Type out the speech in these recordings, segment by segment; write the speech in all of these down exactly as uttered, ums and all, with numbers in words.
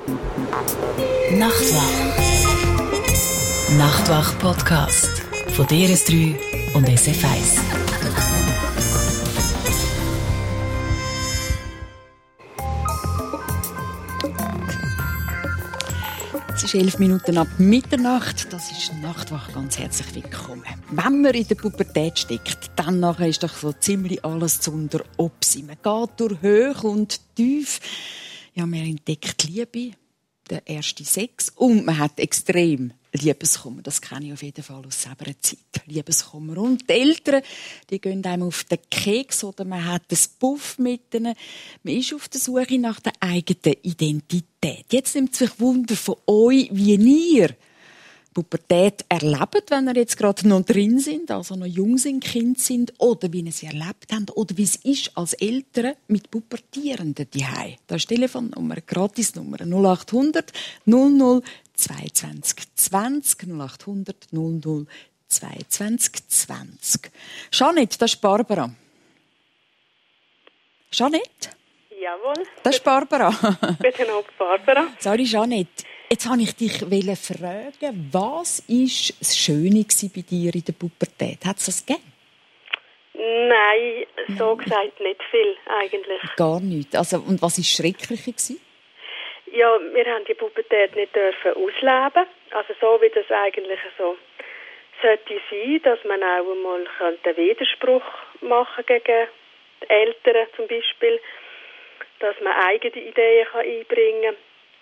Nachtwach. Nachtwach-Podcast von D R S drei und S F eins. Es ist elf Minuten ab Mitternacht. Das ist Nachtwach. Ganz herzlich willkommen. Wenn man in der Pubertät steckt, dann nachher ist doch so ziemlich alles zu unter Opsi. Man geht durch hoch und tief. Ja, man entdeckt Liebe, der erste Sex und man hat extrem Liebeskummer. Das kenne ich auf jeden Fall aus selber Zeit. Liebeskummer. Und die Eltern, die gehen einem auf den Keks oder man hat einen Puff mit ihnen. Man ist auf der Suche nach der eigenen Identität. Jetzt nimmt sich Wunder von euch, wie ihr Pubertät erlebt, wenn ihr jetzt gerade noch drin sind, also noch jung sind, Kind sind, oder wie ihr sie erlebt habt, oder wie es ist als Eltern mit Pubertierenden daheim. Da ist die Telefonnummer, Gratisnummer null acht hundert null null zweiundzwanzig zwanzig null acht hundert null null zweiundzwanzig zwanzig. Jeanette, das ist Barbara. Jeanette? Jawohl. Das ist Barbara. Bitte noch Barbara. Sorry, Jeanette. Jetzt wollte ich dich fragen, was war das Schöne bei dir in der Pubertät? Hat es das gegeben? Nein, so gesagt nicht viel eigentlich. Gar nichts. Also, und was war schrecklich? Ja, wir haben die Pubertät nicht dürfen ausleben. Also so wie das eigentlich so sollte sein, dass man auch einmal einen Widerspruch machen gegen die Eltern zum Beispiel, dass man eigene Ideen einbringen kann.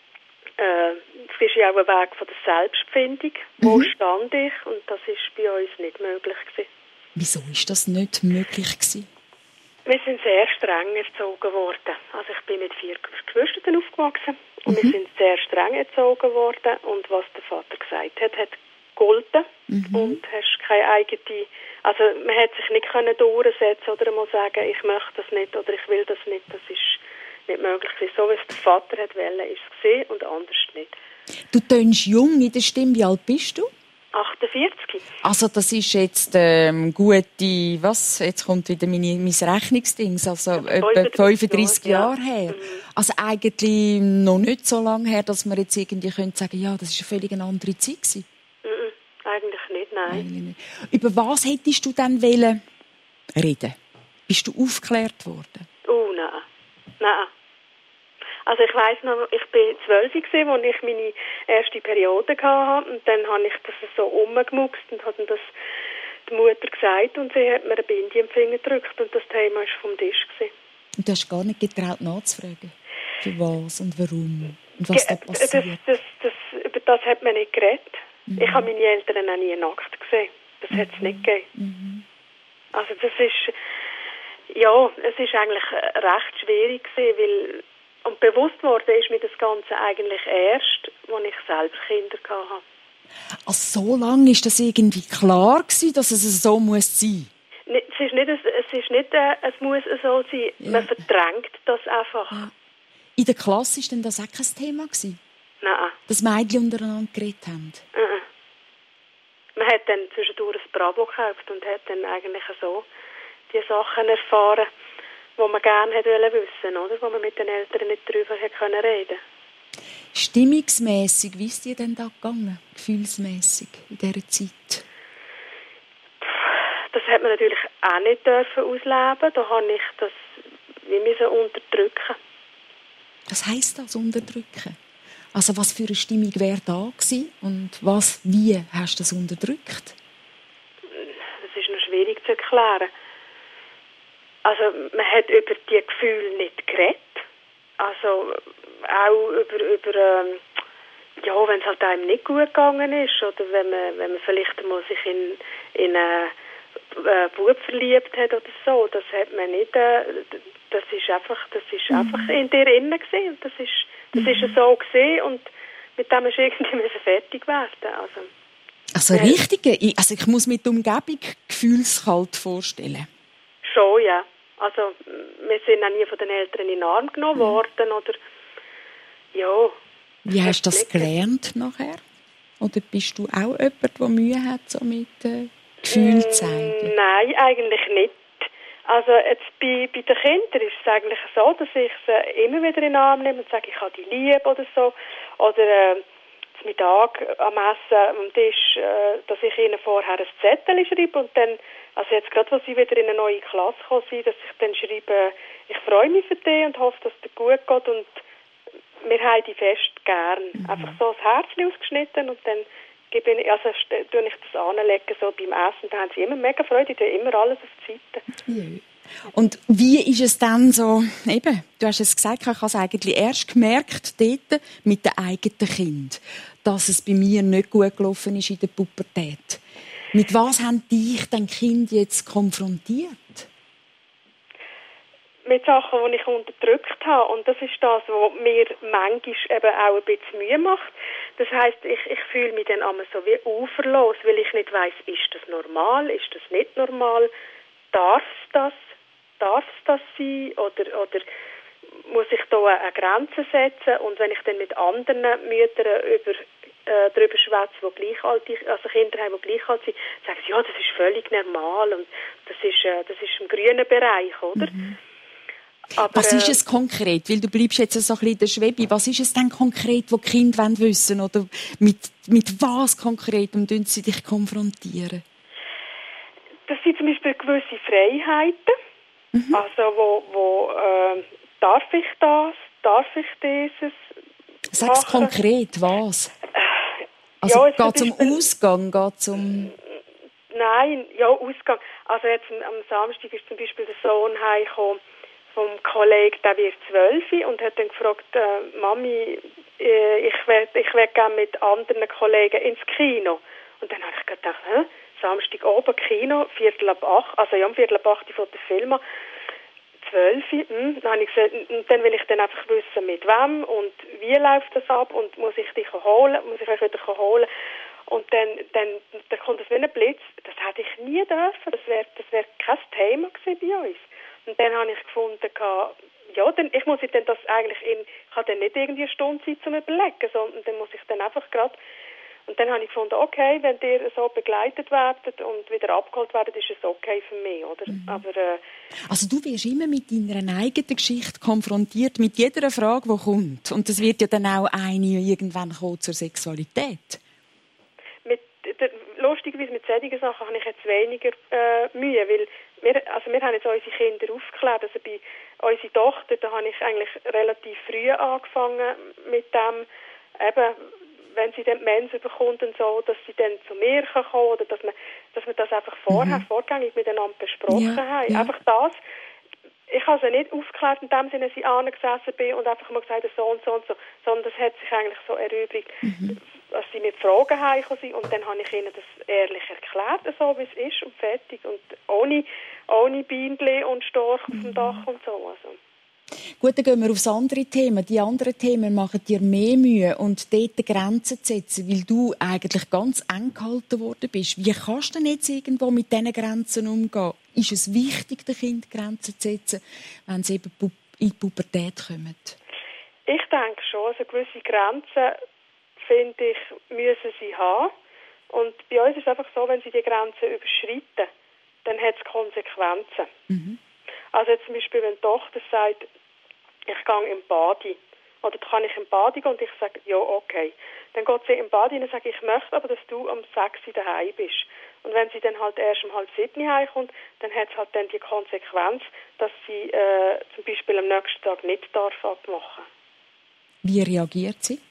Äh, das ist ja auch ein Weg von der Selbstfindung. Mhm. Wo stand ich? Und das ist bei uns nicht möglich gewesen. Wieso ist das nicht möglich gewesen? Wir sind sehr streng erzogen worden. Also ich bin mit vier Geschwistern aufgewachsen und mhm. wir sind sehr streng erzogen worden. Und was der Vater gesagt hat, hat gegolten. Mhm. Und hast keine eigene, also man hat sich nicht können durchsetzen oder mal sagen, ich möchte das nicht oder ich will das nicht. Das ist nicht möglich. So wie es der Vater hat wollen, ist es gesehen und anders nicht. Du tönst jung in der Stimme. Wie alt bist du? achtundvierzig. Also das ist jetzt ähm, gute, was? Jetzt kommt wieder meine, mein Rechnungsding, also ja, etwa fünfunddreissig Jahre ja. her. Mhm. Also eigentlich noch nicht so lange her, dass man jetzt irgendwie könnte sagen, ja, das ist eine völlig eine andere Zeit gewesen. Mhm. Eigentlich nicht, nein. Eigentlich nicht. Über was hättest du dann wollen reden? Bist du aufgeklärt worden? Oh nein. Nein. Also ich weiss noch, ich war zwölf, als ich meine erste Periode hatte. Und dann habe ich das so umgemuckst und habe das der Mutter gesagt. Und sie hat mir eine Binde im Finger gedrückt. Und das Thema war vom Tisch. Und du hast gar nicht getraut nachzufragen? Für was und warum? Und was Ge- da passiert? Das, das, das, über das hat man nicht geredet. Mhm. Ich habe meine Eltern auch nie nackt gesehen. Das mhm. hat es nicht gegeben. Mhm. Also das ist... Ja, es ist eigentlich recht schwierig gewesen, weil und bewusst worden ist mir das Ganze eigentlich erst, als ich selber Kinder hatte. Also so lange ist das irgendwie klar gewesen, dass es so muss sein? Es ist nicht, es ist nicht, es muss so sein. Ja. Man verdrängt das einfach. Ja. In der Klasse war denn das auch kein Thema gewesen? Nein. Dass Mädchen untereinander geredet haben? Nein. Man hat dann zwischendurch ein Bravo gekauft und hat dann eigentlich so die Sachen erfahren, die man gerne hätte wissen wollen, oder? Wo man mit den Eltern nicht darüber hätte können reden. Stimmungsmässig, wie ist dir denn da gegangen? Gefühlsmässig in dieser Zeit? Das hat man natürlich auch nicht dürfen ausleben. Da habe ich das wie müssen unterdrücken. Was heisst das, unterdrücken? Also was für eine Stimmung wäre da gewesen und was, wie hast du das unterdrückt? Das ist noch schwierig zu erklären. Also man hat über die Gefühle nicht geredet. Also auch über, über ähm, ja, wenn es halt einem nicht gut gegangen ist oder wenn man, wenn man vielleicht mal sich in, in einen äh, Bub verliebt hat oder so, das hat man nicht, äh, das ist einfach, das ist mhm. einfach in dir innen gewesen. Das ist, das mhm. ist so gewesen und mit dem ist irgendwie fertig werden. Also, also ja. richtig, also ich muss mit der Umgebung gefühlskalt vorstellen. Schon, ja. Also, wir sind auch nie von den Eltern in den Arm genommen worden, oder, ja. Wie hast du das gelernt nachher? Oder bist du auch jemand, der Mühe hat, so mit äh, Gefühl zu zeigen? Nein, eigentlich nicht. Also jetzt bei, bei den Kindern ist es eigentlich so, dass ich sie immer wieder in den Arm nehme und sage, ich habe die lieb oder so. Oder äh, zum Mittag am Essen am Tisch, äh, dass ich ihnen vorher ein Zettel schreibe und dann, also jetzt gerade, als sie wieder in eine neue Klasse gekommen sind, dass ich dann schreibe, ich freue mich für dich und hoffe, dass es dir gut geht und wir haben die fest gern. Mhm. Einfach so ein Herzchen ausgeschnitten und dann gebe ich, also tue ich das anlegen, so beim Essen, da haben sie immer mega Freude, die tun immer alles auf die Seite. Ja. Und wie ist es dann so, eben, du hast es gesagt, ich habe es eigentlich erst gemerkt, dort mit dem eigenen Kind, dass es bei mir nicht gut gelaufen ist in der Pubertät. Mit was haben dich dein Kind jetzt konfrontiert? Mit Sachen, die ich unterdrückt habe. Und das ist das, was mir manchmal eben auch ein bisschen Mühe macht. Das heisst, ich, ich fühle mich dann immer so wie uferlos, weil ich nicht weiss, ist das normal, ist das nicht normal, darf es das, darf es das sein oder, oder muss ich da eine Grenze setzen? Und wenn ich dann mit anderen Müttern über äh, darüber schwätze, die gleichaltrig, also Kinder haben, die gleich alt sind, sagen sie, ja, das ist völlig normal und das ist, äh, das ist im grünen Bereich, oder? Mhm. Aber, was ist es konkret? Weil du bleibst jetzt so ein bisschen in der Schwebe. Was ist es denn konkret, was die Kinder wissen wollen? Oder mit, mit was konkret tun sie dich konfrontieren? Das sind zum Beispiel gewisse Freiheiten. Mhm. Also, wo, wo äh, darf ich das? Darf ich dieses? Sag es konkret, was? Also, ja, geht es um Ausgang? Geht's um... Nein, ja, Ausgang. Also jetzt am Samstag ist zum Beispiel der Sohn heimgekommen vom Kollegen, der wird zwölf und hat dann gefragt, äh, Mami, äh, ich will, ich will gerne mit anderen Kollegen ins Kino. Und dann habe ich gedacht, hä? Samstag oben Kino, Viertel ab acht, also ja, um Viertel ab acht von der Film, zwölf, hm, dann habe ich gesagt, und dann will ich dann einfach wissen, mit wem und wie läuft das ab und muss ich dich holen, muss ich euch wieder holen. Und dann, dann, dann kommt das wie ein Blitz, das hätte ich nie dürfen, das wäre das wär kein Thema gewesen bei uns. Und dann habe ich gefunden, ja, dann, ich muss dann das eigentlich in, ich habe dann nicht irgendwie eine Stunde Zeit zum Überlegen, sondern dann muss ich dann einfach gerade, und dann habe ich gefunden, okay, wenn ihr so begleitet werdet und wieder abgeholt werdet, ist es okay für mich, oder? Mhm. Aber, äh, also du wirst immer mit deiner eigenen Geschichte konfrontiert, mit jeder Frage, die kommt. Und das wird ja dann auch eine irgendwann kommen zur Sexualität. Mit, der, lustigerweise mit solchen Sachen habe ich jetzt weniger äh, Mühe, weil wir, also wir haben jetzt unsere Kinder aufgeklärt, also bei unserer Tochter, da habe ich eigentlich relativ früh angefangen mit dem, eben, wenn sie dann die Mensen bekommt und so, dass sie dann zu mir kommen kann oder dass wir, dass wir das einfach vorher, mhm. vorgängig miteinander besprochen ja, haben. Ja. Einfach das. Ich habe sie nicht aufgeklärt in dem Sinne, dass ich angesessen bin und einfach mal gesagt, so und so und so, sondern das hat sich eigentlich so erübrigt, mhm. als sie mit Fragen heimgekommen sind und dann habe ich ihnen das ehrlich erklärt, so wie es ist und fertig und ohne, ohne Bienen und Storch mhm. auf dem Dach und so. Also. Gut, dann gehen wir aufs andere Thema. Die anderen Themen machen dir mehr Mühe und dort Grenzen zu setzen, weil du eigentlich ganz eng gehalten worden bist. Wie kannst du denn jetzt irgendwo mit diesen Grenzen umgehen? Ist es wichtig, den Kindern Grenzen zu setzen, wenn sie eben in die Pubertät kommen? Ich denke schon. Also gewisse Grenzen, finde ich, müssen sie haben. Und bei uns ist es einfach so, wenn sie die Grenzen überschreiten, dann hat es Konsequenzen. Mhm. Also jetzt zum Beispiel, wenn die Tochter sagt, ich gehe im Badi. Oder kann ich im Badi gehen? Und ich sage, ja, okay. Dann geht sie im Badi und sagt, ich möchte aber, dass du um sechs Uhr daheim bist. Und wenn sie dann halt erst um halb sieben heimkommt, dann hat es halt dann die Konsequenz, dass sie äh, zum Beispiel am nächsten Tag nicht darf abmachen. Wie reagiert sie?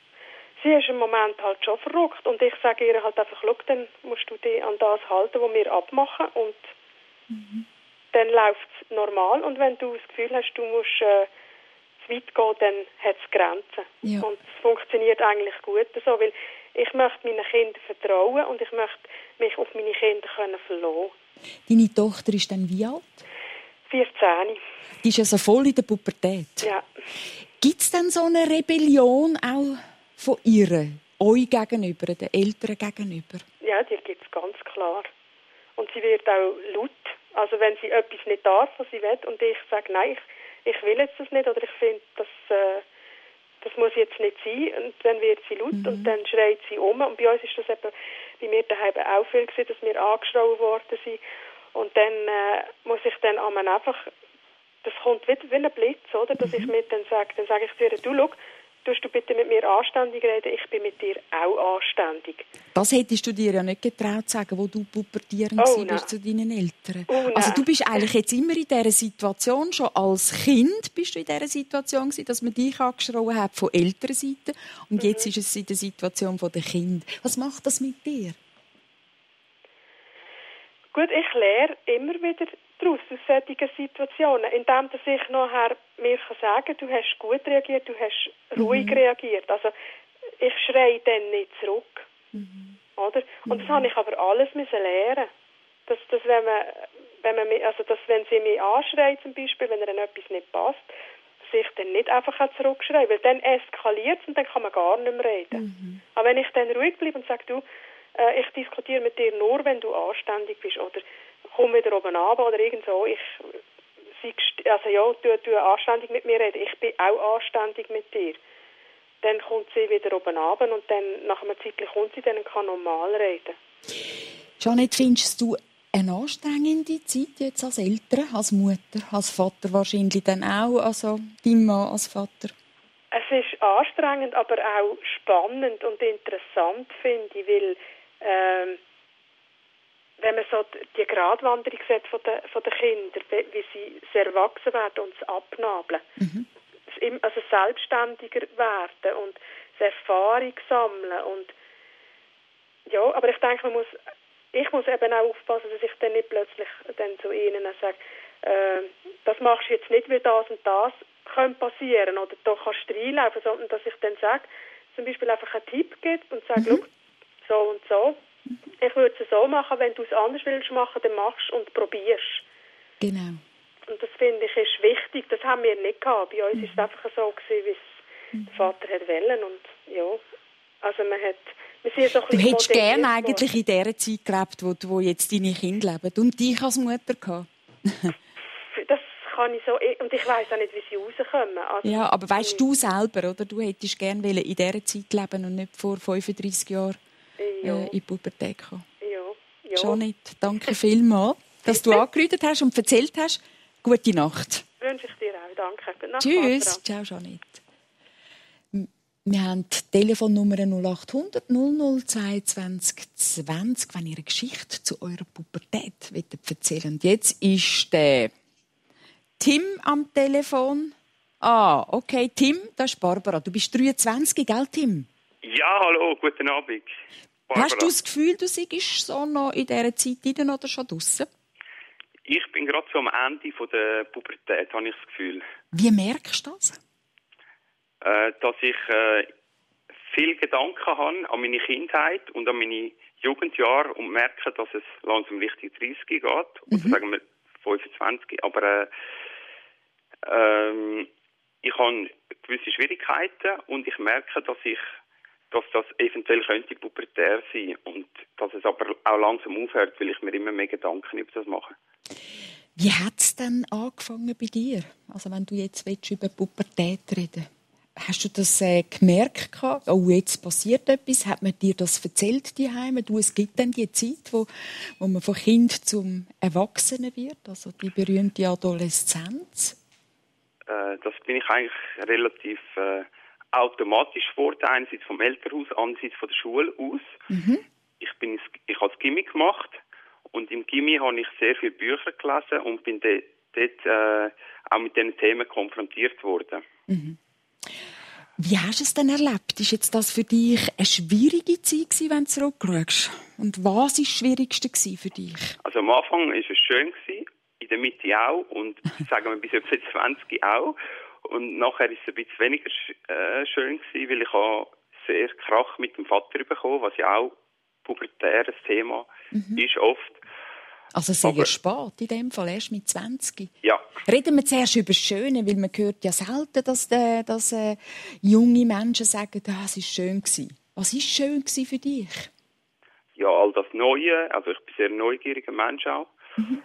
Sie ist im Moment halt schon verrückt. Und ich sage ihr halt einfach, schau, dann musst du dich an das halten, was wir abmachen. Und mhm. dann läuft es normal. Und wenn du das Gefühl hast, du musst äh, zu weit gehen, dann hat es Grenzen. Ja. Und es funktioniert eigentlich gut so, weil ich möchte meinen Kindern vertrauen und ich möchte mich auf meine Kinder können verlassen. Deine Tochter ist dann wie alt? vierzehn. Die ist also voll in der Pubertät. Ja. Gibt es denn so eine Rebellion auch von ihr, euch gegenüber, den Eltern gegenüber? Ja, die gibt es ganz klar. Und sie wird auch laut. Also wenn sie etwas nicht darf, was sie will, und ich sage, nein, ich, ich will jetzt das nicht, oder ich finde, das, äh, das muss jetzt nicht sein, und dann wird sie laut mhm. und dann schreit sie um. Und bei uns ist das eben, bei mir daheim auch viel gewesen, dass wir angeschrien worden sind. Und dann äh, muss ich dann einmal einfach, das kommt wieder wie ein Blitz, oder? Dass mhm. ich mir dann sage, dann sage ich zu ihr, du, schau, tust du bitte mit mir anständig reden, ich bin mit dir auch anständig. Das hättest du dir ja nicht getraut zu sagen, wo du pubertierend oh, warst zu deinen Eltern. Oh, also du bist eigentlich jetzt immer in dieser Situation, schon als Kind bist du in dieser Situation gewesen, dass man dich angeschrien hat von Elternseite und mhm. jetzt ist es in der Situation der Kinder. Was macht das mit dir? Gut, ich lerne immer wieder daraus, aus solchen Situationen, indem dass ich nachher mir sagen kann, du hast gut reagiert, du hast ruhig mhm. reagiert. Also ich schreie dann nicht zurück. Mhm. Oder? Und das mhm. habe ich aber alles müssen lernen. Dass, dass wenn man, wenn man mich, also dass wenn sie mich anschreit zum Beispiel, wenn ihr etwas nicht passt, dass ich dann nicht einfach zurückschreie, weil dann eskaliert es und dann kann man gar nicht mehr reden. Mhm. Aber wenn ich dann ruhig bleibe und sage, du, äh, ich diskutiere mit dir nur, wenn du anständig bist oder komm wieder oben runter oder irgend so, ich, sie, also ja, du, du anständig mit mir reden, ich bin auch anständig mit dir. Dann kommt sie wieder oben runter und dann, nach einer Zeit kommt sie dann und kann normal reden. Jeanette, findest du eine anstrengende Zeit jetzt als Eltern, als Mutter, als Vater wahrscheinlich dann auch, also dein Mann als Vater? Es ist anstrengend, aber auch spannend und interessant, finde ich, weil ähm, wenn man so die Gratwanderung sieht von den, von den Kindern, wie sie sehr erwachsen werden und es abnabeln, mhm. also selbstständiger werden und Erfahrung sammeln und ja, aber ich denke, man muss, ich muss eben auch aufpassen, dass ich dann nicht plötzlich dann zu ihnen sage, äh, das machst du jetzt nicht, weil das und das könnte passieren oder da kannst du reinlaufen, sondern dass ich dann sage, zum Beispiel einfach einen Tipp gebe und sage, mhm. so und so, ich würde es so machen, wenn du es anders willst machen, dann machst du und probierst. Genau. Und das finde ich ist wichtig, das haben wir nicht gehabt. Bei uns mhm. ist es einfach so gewesen, wie es mhm. der Vater hat wollen und ja, also man hat, wir sind so ein Du hättest gerne worden. eigentlich in dieser Zeit gelebt, wo, wo jetzt deine Kinder leben und dich als Mutter gehabt. Das kann ich so, und ich weiss auch nicht, wie sie rauskommen. Also, ja, aber weißt du selber, oder? Du hättest gerne in dieser Zeit leben und nicht vor fünfunddreissig Jahren ja. äh, in die Pubertät kommen. Ja. Ja. Schon nicht. Danke vielmals, dass du angerufen hast und erzählt hast. Gute Nacht. Wünsche ich dir auch. Danke. Gute Nacht, tschüss. Ciao, Jeanette. Wir haben die Telefonnummer null acht hundert null null zweiundzwanzig zwanzig, wenn ihr eine Geschichte zu eurer Pubertät erzählen wollt. Und jetzt ist der Tim am Telefon. Ah, okay, Tim, das ist Barbara. Du bist dreiundzwanzig, gell, Tim? Ja, hallo, guten Abend. Barbara. Hast du das Gefühl, du seist so noch in dieser Zeit rein oder schon draussen? Ich bin gerade so am Ende der Pubertät, habe ich das Gefühl. Wie merkst du das? Äh, dass ich äh, viel Gedanken habe an meine Kindheit und an meine Jugendjahre und merke, dass es langsam Richtung dreißig geht, oder mhm. sagen wir fünfundzwanzig. Aber äh, ähm, ich habe gewisse Schwierigkeiten und ich merke, dass ich dass das eventuell könnte pubertär sein und dass es aber auch langsam aufhört, weil ich mir immer mehr Gedanken über das mache. Wie hat es denn angefangen bei dir? Also wenn du jetzt über Pubertät reden willst? Hast du das äh, gemerkt? Oh, jetzt passiert etwas. Hat man dir das erzählt daheim? Du, es gibt dann die Zeit, wo, wo man von Kind zum Erwachsenen wird, also die berühmte Adoleszenz. Äh, das bin ich eigentlich relativ äh, automatisch geworden, einerseits vom Elternhaus, andererseits von der Schule aus. Mhm. Ich bin, ich habe das Gimmi gemacht und im Gimmi habe ich sehr viele Bücher gelesen und bin dort, dort äh, auch mit diesen Themen konfrontiert worden. Mhm. Wie hast du es denn erlebt? Ist jetzt das für dich eine schwierige Zeit gewesen, wenn du zurückschaust? Und was war das Schwierigste für dich? Also am Anfang war es schön, in der Mitte auch und sagen wir bis etwa zwanzig auch. Und nachher ist es ein bisschen weniger äh, schön gewesen, weil ich habe sehr Krach mit dem Vater bekommen, was ja auch pubertäres Thema mhm. ist oft. Also sehr Aber, spät in dem Fall, erst mit zwanzig. Ja. Reden wir zuerst über das Schöne, weil man hört ja selten, dass, äh, dass äh, junge Menschen sagen, ah, es war schön gewesen. Was war schön gewesen für dich? Ja, all das Neue. Also ich bin ein sehr neugieriger Mensch auch. Mhm.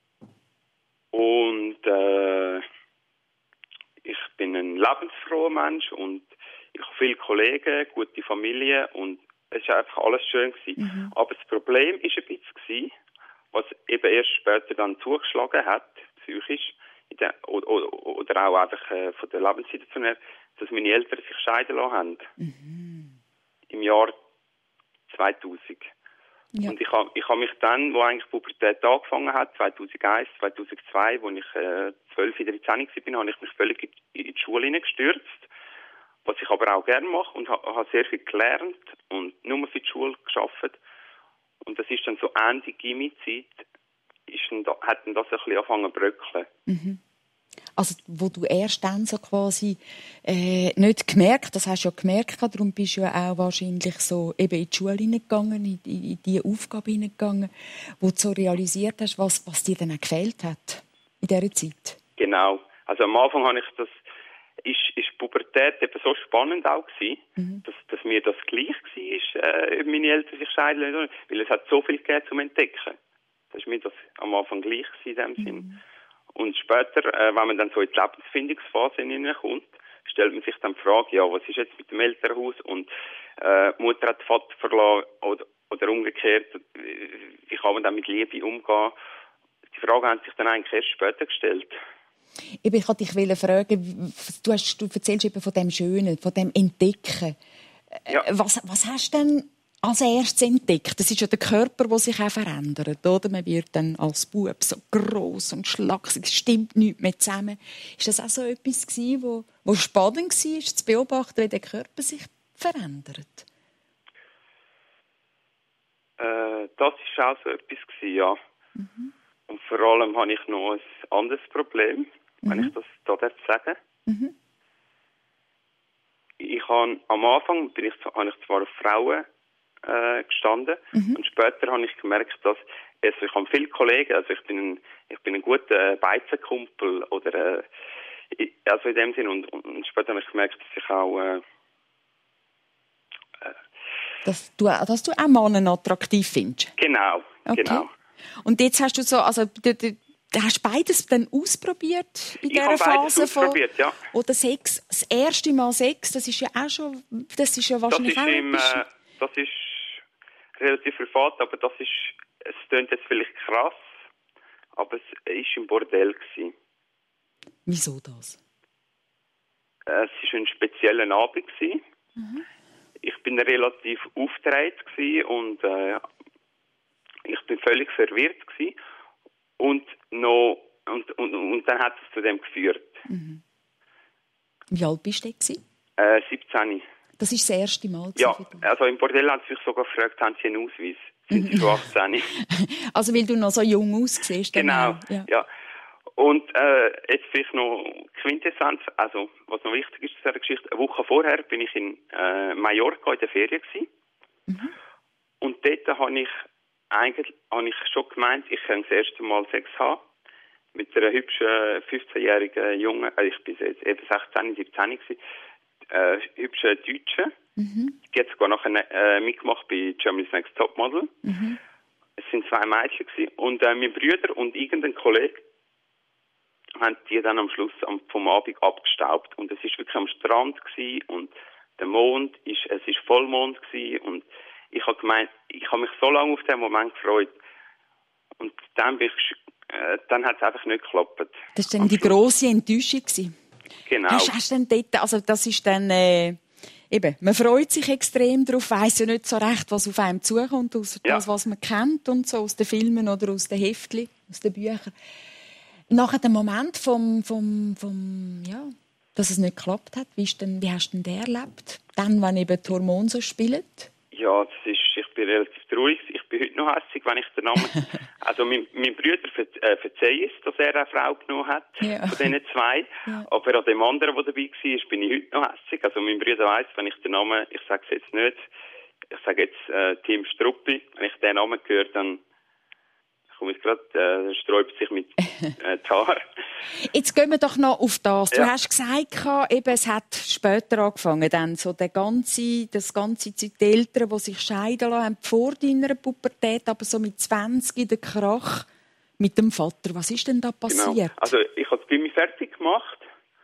Und äh, ich bin ein lebensfroher Mensch und ich habe viele Kollegen, gute Familie und es war einfach alles schön gewesen. Mhm. Aber das Problem war ein bisschen, was eben erst später dann zugeschlagen hat, psychisch, in der, oder, oder, oder auch einfach äh, von der Lebenssituation her, dass meine Eltern sich scheiden lassen haben. Mhm. Im Jahr zweitausend. Ja. Und ich habe ich hab mich dann, wo eigentlich Pubertät angefangen hat, zweitausendeins, zweitausendzwei, wo ich äh, zwölf, dreizehn war, habe ich mich völlig in, in die Schule hineingestürzt, was ich aber auch gerne mache und habe ha sehr viel gelernt und nur für die Schule gearbeitet. Und das ist dann so Ende Gymi-Zeit, ist dann da, hat dann das ein bisschen angefangen zu bröckeln. Mhm. Also, wo du erst dann so quasi äh, nicht gemerkt, das hast du ja gemerkt, darum bist du ja auch wahrscheinlich so eben in die Schule hineingegangen, in, in, in diese Aufgabe hineingegangen, wo du so realisiert hast, was, was dir dann auch gefehlt hat in dieser Zeit. Genau. Also am Anfang habe ich das, ist, ist Pubertät eben so spannend auch gewesen, mhm. dass, dass mir das gleich war, äh, meine Eltern sich scheiden lassen, weil es hat so viel gegeben zum Entdecken. Das ist mir das am Anfang gleich gewesen, in dem mhm. Sinn. Und später, äh, wenn man dann so in die Lebensfindungsphase hineinkommt, stellt man sich dann die Frage, ja, was ist jetzt mit dem Elternhaus und äh, die Mutter hat den Vater verlassen oder, oder umgekehrt, wie kann man dann mit Liebe umgehen? Die Frage haben sich dann eigentlich erst später gestellt. Ich wollte dich fragen, du, hast, du erzählst eben von dem Schönen, von dem Entdecken. Ja. Was, was hast du denn als erstes entdeckt? Das ist ja der Körper, der sich auch verändert. Oder? Man wird dann als Bub so gross und schlaksig, es stimmt nichts mehr zusammen. Ist das auch so etwas gewesen, wo, wo spannend war, zu beobachten, wie der Körper sich verändert? Äh, das war auch so etwas gewesen, ja. Mhm. Und vor allem habe ich noch ein anderes Problem, mhm. wenn ich das da sagen darf. Mhm. Ich habe, am Anfang bin ich, habe ich zwar auf Frauen Äh, gestanden mhm. und später habe ich gemerkt, dass also ich habe viele Kollegen, also ich bin ein, ich bin ein guter Beizenkumpel oder äh, also in dem Sinn und, und später habe ich gemerkt, dass ich auch äh, äh, dass du dass du auch Männer attraktiv findest. Genau, okay. genau. Und jetzt hast du so, also du, du, du hast beides dann ausprobiert in ich dieser Phase von ja. oder Sex, das erste Mal Sex, das ist ja auch schon, das ist ja wahrscheinlich das ist auch im, äh, das ist relativ privat, aber das ist, es klingt jetzt vielleicht krass, aber es war im Bordell gewesen. Wieso das? Es war ein spezieller Abend gewesen. Mhm. Ich bin relativ aufgedreht gewesen und äh, ich bin völlig verwirrt gewesen. Und noch und, und, und dann hat es zu dem geführt. Mhm. Wie alt bist du denn? Äh, siebzehn. Das ist das erste Mal? Ja, also im Bordell haben sie mich sogar gefragt, haben sie einen Ausweis? Sind sie schon achtzehn? Also weil du noch so jung aussiehst. Genau, ja. ja. Und äh, jetzt vielleicht noch Quintessenz, also was noch wichtig ist in dieser Geschichte, eine Woche vorher bin ich in äh, Mallorca in der Ferien gewesen. Mhm. Und dort habe ich eigentlich habe ich schon gemeint, ich kann das erste Mal Sex haben mit einer hübschen fünfzehnjährigen Jungen, also ich bin jetzt eben sechzehn, siebzehn gewesen, Äh, hübsche Deutsche. Mhm. Die hat sogar nachher äh, mitgemacht bei Germany's Next Topmodel. Mhm. Es sind zwei Mädchen gewesen. Und äh, mein Bruder und irgendein Kollege haben die dann am Schluss am, vom Abend abgestaubt. Und es war wirklich am Strand gewesen und der Mond, ist, es war Vollmond gewesen. Und ich habe gemeint, ich habe mich so lange auf den Moment gefreut. Und dann, bin ich, äh, dann hat es einfach nicht geklappt. Das war dann die grosse Enttäuschung gewesen. Genau. Hast, hast denn dort, also das ist dann, äh, eben, man freut sich extrem darauf, weiss ja nicht so recht, was auf einem zukommt, aus ja. das, was man kennt und so, aus den Filmen oder aus den Heftchen, aus den Büchern. Nachher der Moment vom, vom, vom, ja, dass es nicht geklappt hat, wie, ist denn, wie hast du denn den erlebt? Dann, wenn eben die Hormone so spielen? Ja, das ist, ich bin relativ traurig. Ich bin heute noch hässig, wenn ich den Namen... Also mein, mein Bruder ver, äh, verzeiht es, dass er eine Frau genommen hat, ja. von diesen zwei. Ja. Aber an dem anderen, der dabei war, bin ich heute noch hässig. Also mein Bruder weiss, wenn ich den Namen... Ich sage es jetzt nicht. Ich sage jetzt äh, Tim Struppi. Wenn ich den Namen höre, dann komme ich gerade, äh, sträubt sich mit äh, die Haare. Jetzt gehen wir doch noch auf das. Du ja. hast gesagt, eben, es hat später angefangen, dann so der ganze, das ganze Zeit, die Eltern, die sich scheiden lassen haben, vor deiner Pubertät, aber so mit zwanzig, der Krach mit dem Vater. Was ist denn da passiert? Genau. Also ich habe das Gimmi fertig gemacht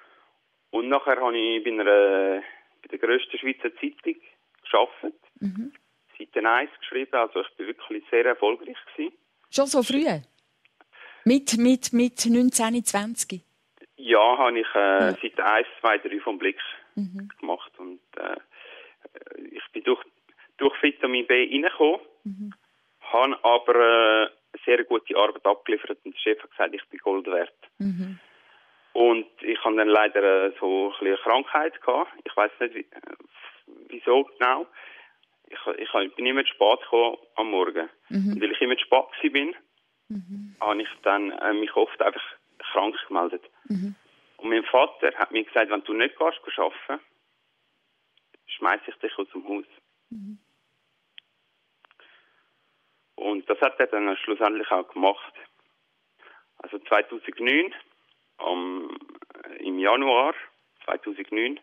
und nachher habe ich bei, einer, bei der grössten Schweizer Zeitung gearbeitet. Mhm. Seite eins geschrieben, also ich war wirklich sehr erfolgreich gewesen. Schon so früh? Mit, mit, mit neunzehn, zwanzig? Ja, habe ich äh, Ja. seit eins, zwei, drei vom Blick Mhm. gemacht. Und äh, ich bin durch, durch Vitamin B reingekommen, Mhm. habe aber äh, eine sehr gute Arbeit abgeliefert und der Chef hat gesagt, ich bin Gold wert. Mhm. Und ich hatte dann leider äh, so ein bisschen eine Krankheit gehabt. Ich weiss nicht, wie, äh, wieso genau. Ich, ich, ich bin immer zu spät gekommen am Morgen. Mhm. Und weil ich immer zu spät gewesen bin, Mhm. habe ich dann äh, mich oft einfach krank gemeldet. Mhm. Und mein Vater hat mir gesagt, wenn du nicht gehst arbeiten, schmeiß ich dich aus dem Haus. Mhm. Und das hat er dann schlussendlich auch gemacht. Also zweitausendneun, am, im Januar zweitausendneun,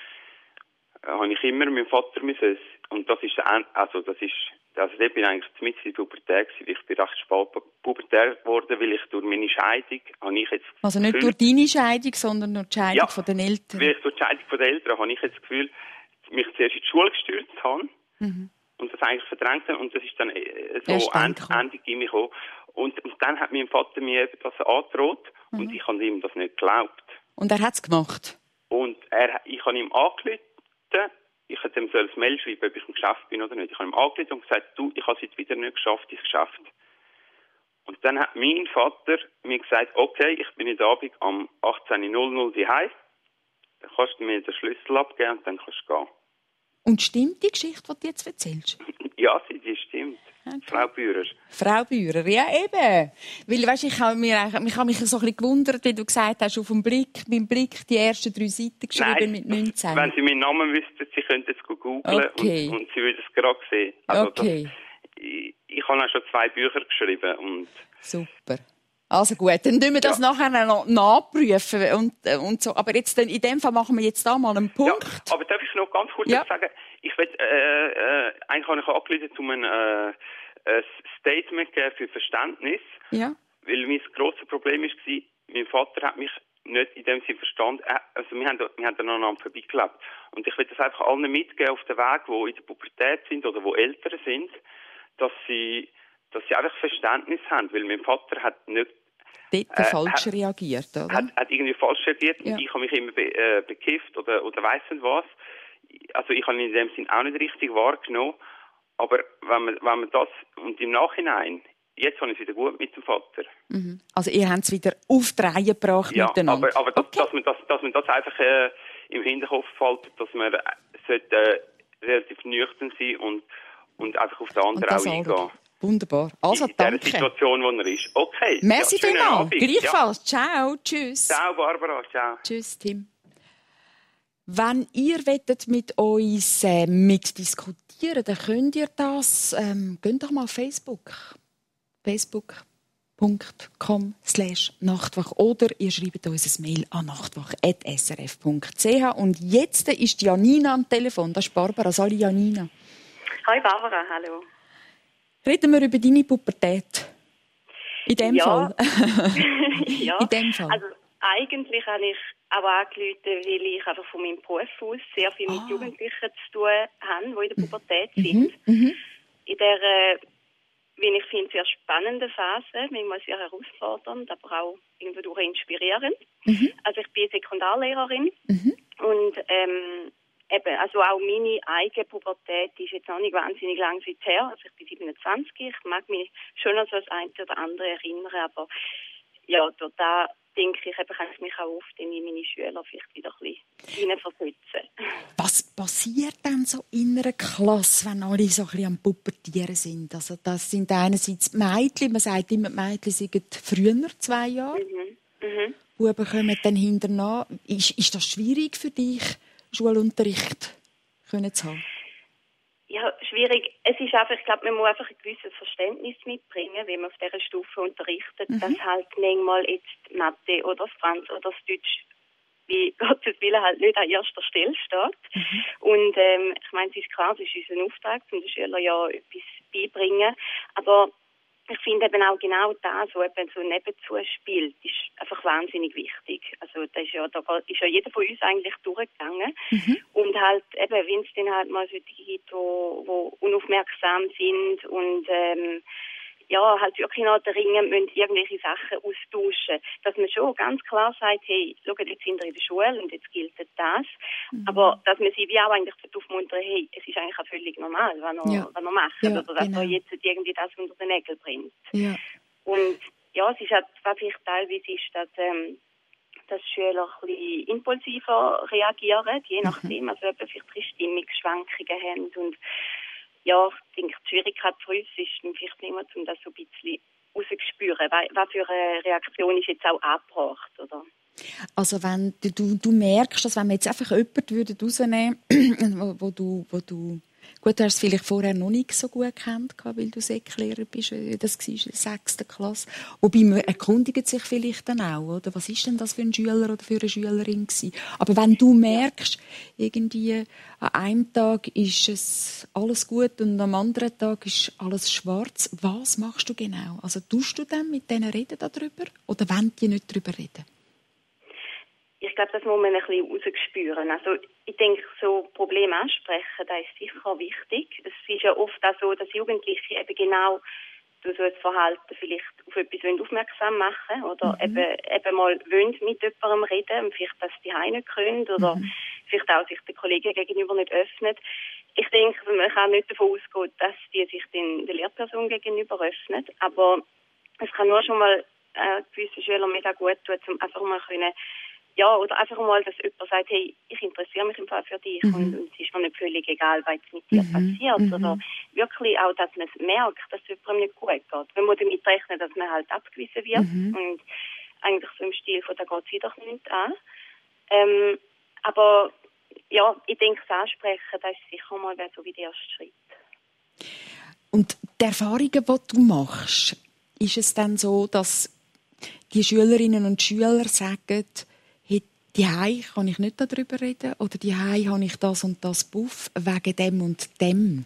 äh, habe ich immer meinem Vater müssen, und das ist, also das ist, also dort bin ich eigentlich mit in der Pubertät gewesen. Ich bin recht spät pubertär geworden, weil ich durch meine Scheidung, habe ich jetzt Also nicht Gefühl, durch deine Scheidung, sondern durch die Scheidung ja, von den Eltern. weil ich durch die Scheidung von den Eltern habe ich jetzt das Gefühl, mich zuerst in die Schule gestürzt habe Mhm. und das eigentlich verdrängt habe und das ist dann äh, Erst so dann end, gekommen. Ende Gimmi gekommen. Und, und dann hat mein Vater mir eben das angedroht Mhm. und ich habe ihm das nicht geglaubt. Und er hat es gemacht? Und er, ich habe ihm angerufen, ich hätte ihm ein Mail schreiben, ob ich im Geschäft bin oder nicht. Ich habe ihm angerufen und gesagt, du, ich habe es jetzt wieder nicht geschafft, ins Geschäft. Und dann hat mein Vater mir gesagt, okay, ich bin heute Abend am achtzehn Uhr daheim, dann kannst du mir den Schlüssel abgeben und dann kannst du gehen. Und stimmt die Geschichte, die du jetzt erzählst? Ja, sie, die stimmt. Okay. Frau Bührer. Frau Bührer, ja eben. Weil, weißt, ich habe mir, ich habe mich so ein bisschen gewundert, wie du gesagt hast, auf den Blick, beim Blick die ersten drei Seiten geschrieben Nein, mit neunzehn. wenn Sie meinen Namen wüssten, Sie könnten jetzt googeln Okay. und, und Sie würden es gerade sehen. Also Okay. Das, ich, ich habe auch schon zwei Bücher geschrieben und Super. Also gut, dann tun wir das Ja. nachher noch nachprüfen und, äh, und so. Aber jetzt, dann, in dem Fall machen wir jetzt da mal einen Punkt. Ja, aber darf ich noch ganz kurz Ja. sagen, ich will, äh, äh, eigentlich habe ich angerufen, um ein äh, ein Statement geben für Verständnis, Ja. weil mein grosses Problem war, mein Vater hat mich nicht in dem Sinne verstanden, äh, also wir haben, wir haben aneinander vorbeigelebt. Und ich will das einfach allen mitgeben auf den Weg, die in der Pubertät sind oder die älter sind, dass sie, dass sie einfach Verständnis haben, weil mein Vater hat nicht Dort Äh, falsch hat- reagiert, oder? hat, hat irgendwie falsch reagiert Ja. und ich habe mich immer be, äh, bekifft oder, oder weiss nicht was. Also ich habe ihn in dem Sinn auch nicht richtig wahrgenommen. Aber wenn man, wenn man das, und im Nachhinein, jetzt habe ich es wieder gut mit dem Vater. Mhm. Also ihr habt es wieder auf die Reihe gebracht Ja, miteinander. aber, aber das, okay. dass, man das, dass man das einfach äh, im Hinterkopf behalten, dass man äh, sollte, äh, relativ nüchtern sein und, und einfach auf den Und anderen das auch eingehen. anschauen. Wunderbar. Also in der danke. Situation, wo er ist. Okay. Merci ja, schönen vielmals. Abend. Gleichfalls. Ciao. Tschüss. Ja. Ciao, Barbara. Ciao. Tschüss, Tim. Wenn ihr wettet mit uns äh, mitdiskutieren, dann könnt ihr das. Ähm, geht doch mal auf Facebook. facebook punkt com slash nachtwach oder ihr schreibt uns ein Mail an nachtwach at s r f punkt c h. Und jetzt ist Janina am Telefon. Das ist Barbara. Sali Janina. Hi Barbara, hallo. Reden wir über deine Pubertät. In dem Ja. Fall. Ja, In dem Fall. also eigentlich habe ich auch angerufen, weil ich einfach von meinem Beruf aus sehr viel mit Ah. Jugendlichen zu tun habe, die in der Pubertät sind. Mhm. In dieser, wie ich finde, sehr spannenden Phase, manchmal sehr herausfordernd, aber auch irgendwo inspirierend. Mhm. Also ich bin Sekundarlehrerin Mhm. und ähm, eben, also auch meine eigene Pubertät ist jetzt noch nicht wahnsinnig lang her. Also ich bin siebenundzwanzig, ich mag mich schon an so das eine oder andere erinnern, aber ja, da denke ich, eben, kann ich mich auch oft in meine Schüler vielleicht wieder ein bisschen hineinversetzen. Was passiert dann so in einer Klasse, wenn alle so ein bisschen am Pubertieren sind? Also das sind einerseits die Mädchen, man sagt immer, die Mädchen sind früher, zwei Jahre. Mhm. Mhm. Buben kommen dann hinterher. Ist, ist das schwierig für dich, Schulunterricht können zu haben? Ja, schwierig. Es ist einfach, ich glaube, man muss einfach ein gewisses Verständnis mitbringen, wenn man auf dieser Stufe unterrichtet, Mhm. dass halt manchmal jetzt Mathe oder das Franz oder das Deutsch, wie Gottes Willen, halt nicht an erster Stelle steht. Mhm. Und ähm, ich meine, es ist klar, es ist unser Auftrag, um den Schülern ja etwas beibringen, aber ich finde eben auch genau das, was eben so nebenzu spielt, ist einfach wahnsinnig wichtig. Also da ist ja, da ist ja jeder von uns eigentlich durchgegangen. Mhm. Und halt eben, wenn es dann halt mal solche gibt, die, die unaufmerksam sind und ähm, ja, halt wirklich noch dringend müssen irgendwelche Sachen austauschen. Dass man schon ganz klar sagt, hey, schau, jetzt sind wir in der Schule und jetzt gilt das. Mhm. Aber dass man sie wie auch eigentlich aufmuntern, hey, es ist eigentlich auch völlig normal, was wir, ja. was wir machen. Ja, oder dass genau. man jetzt irgendwie das unter den Nägeln bringt. Ja. Und ja, es ist halt, was ich teilweise ist, dass, ähm, dass Schüler ein bisschen impulsiver reagieren, je nachdem, mhm. also eben vielleicht Stimmungsschwankungen haben. Und ja, ich denke, die Schwierigkeit für uns ist dann vielleicht immer, um das so ein bisschen rauszuspüren. Was für eine Reaktion ist jetzt auch angebracht, oder? Also wenn du, du, du merkst, dass wenn wir jetzt einfach jemanden rausnehmen würden, wo, wo du, wo du gut, du hast es vielleicht vorher noch nicht so gut gekannt, weil du Säcklehrer bist, das war in der sechsten Klasse. Wobei man erkundigt sich vielleicht dann auch, oder? Was ist denn das für ein Schüler oder für eine Schülerin gewesen? Aber wenn du merkst, irgendwie an einem Tag ist es alles gut und am anderen Tag ist alles schwarz, was machst du genau? Also tust du dann mit denen reden darüber oder wollen die nicht darüber reden? Ich glaube, das muss man ein bisschen rausspüren. Also ich denke, so Probleme ansprechen, das ist sicher wichtig. Es ist ja oft auch so, dass Jugendliche eben genau durch so ein Verhalten vielleicht auf etwas aufmerksam machen oder mhm. eben, eben mal wollen mit jemandem reden und vielleicht, dass die heim nicht können oder mhm. vielleicht auch sich den Kollegen gegenüber nicht öffnet. Ich denke, man kann nicht davon ausgehen, dass die sich den, der Lehrperson gegenüber öffnet, aber es kann nur schon mal äh, gewisse Schüler mega gut tun, um einfach mal können ja, oder einfach mal, dass jemand sagt, hey, ich interessiere mich im Fall für dich mhm. und, und es ist mir nicht völlig egal, was jetzt mit dir mhm. passiert. Mhm. Oder wirklich auch, dass man es merkt, dass es jemandem nicht gut geht. Wenn man damit rechnet, dass man halt abgewiesen wird mhm. und eigentlich so im Stil von, da geht sie doch nicht an. Ähm, aber ja, ich denke, das Ansprechen, das ist sicher mal so wie der erste Schritt. Und die Erfahrungen, die du machst, ist es dann so, dass die Schülerinnen und Schüler sagen, die Hei kann ich nicht darüber reden oder die Hei habe ich das und das Buff wegen dem und dem.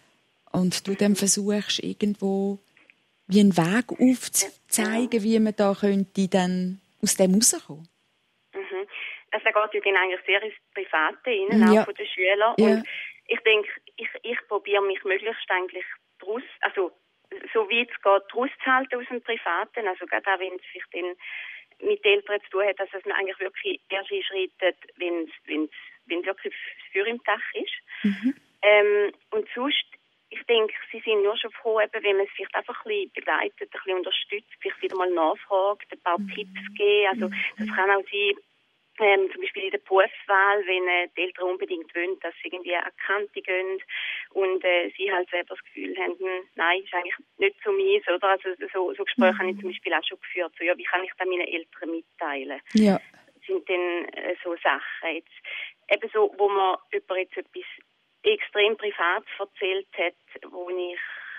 Und du dann versuchst irgendwo wie einen Weg aufzuzeigen, wie man da könnte dann aus dem rauskommen. Mhm. Also da geht ja eigentlich sehr ins Private rein, ja. auch von den Schülern. Ja. Und ich denke, ich, ich probiere mich möglichst eigentlich draus, also so wie es geht, rauszuhalten aus dem Privaten. Also gerade auch wenn es vielleicht dann mit den Eltern zu tun hat, dass es man eigentlich wirklich erst einschreitet, wenn es wenn wenn wirklich das Feuer im Dach ist. Mhm. Ähm, und sonst, ich denke, sie sind nur schon froh, eben, wenn man es vielleicht einfach ein bisschen begleitet, ein bisschen unterstützt, vielleicht wieder mal nachfragt, ein paar mhm. Tipps geben. Also mhm. das kann auch sein, ähm, zum Beispiel in der Berufswahl, wenn äh, die Eltern unbedingt wollen, dass sie irgendwie an die Kante gehen und äh, sie halt selber das Gefühl haben, nein, ist eigentlich nicht so mies, oder? Also so, so Gespräche mhm. habe ich zum Beispiel auch schon geführt, so, ja, wie kann ich das meinen Eltern mitteilen? Ja. Das sind dann äh, so Sachen jetzt, eben so, wo man jemand jetzt etwas extrem privat erzählt hat, wo ich,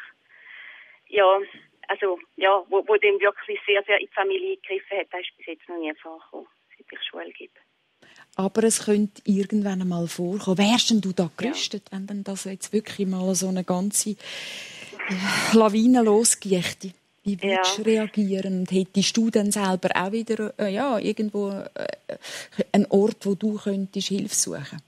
ja, also, ja, wo, wo dann wirklich sehr, sehr in die Familie gegriffen hat, das ist bis jetzt noch nie vorgekommen. Schule gibt. Aber es könnte irgendwann einmal vorkommen. Wärst denn du da gerüstet, ja. wenn dann das jetzt wirklich mal so eine ganze äh, Lawine losgiechte? Wie würdest du ja. reagieren? Und hättest du dann selber auch wieder äh, ja, irgendwo äh, einen Ort, wo du könntest Hilfe suchen?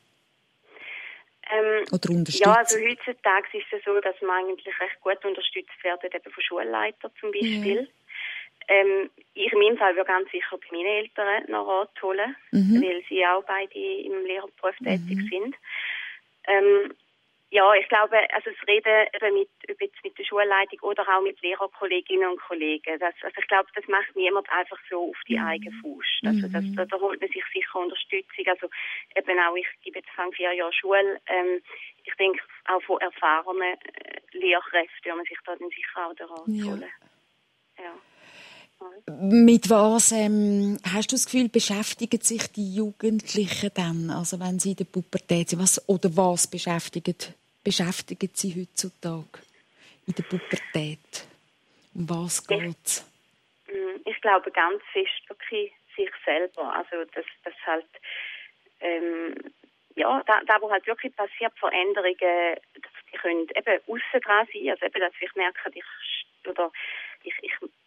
Ähm, Oder unterstützen? Ja, also heutzutage ist es so, dass man eigentlich recht gut unterstützt wird, eben von Schulleitern zum Beispiel. Ja. Ähm, ich in meinem Fall würde ganz sicher bei meinen Eltern noch Rat holen, mhm. weil sie auch beide im Lehrerberuf tätig mhm. sind. Ähm, ja, ich glaube, also das Reden eben mit, ob jetzt mit der Schulleitung oder auch mit Lehrerkolleginnen und Kollegen, das, also ich glaube, das macht niemand einfach so auf die mhm. eigene Faust. Also das, da, da holt man sich sicher Unterstützung. Also eben auch, ich gebe jetzt fang vier Jahre Schule. Ähm, ich denke, auch von erfahrenen äh, Lehrkräften würde man sich da dann sicher auch den Rat ja. holen. Ja. Mit was ähm, hast du das Gefühl, beschäftigen sich die Jugendlichen dann, also wenn sie in der Pubertät sind? Was, oder was beschäftigen, beschäftigen sie heutzutage in der Pubertät? Um was geht es? Ich, ich glaube ganz fest wirklich sich selber. Also das, das halt ähm, ja, da, da wo halt wirklich passiert, Veränderungen, die können eben aussen dran sein, also eben, dass ich merke, ich oder ich, ich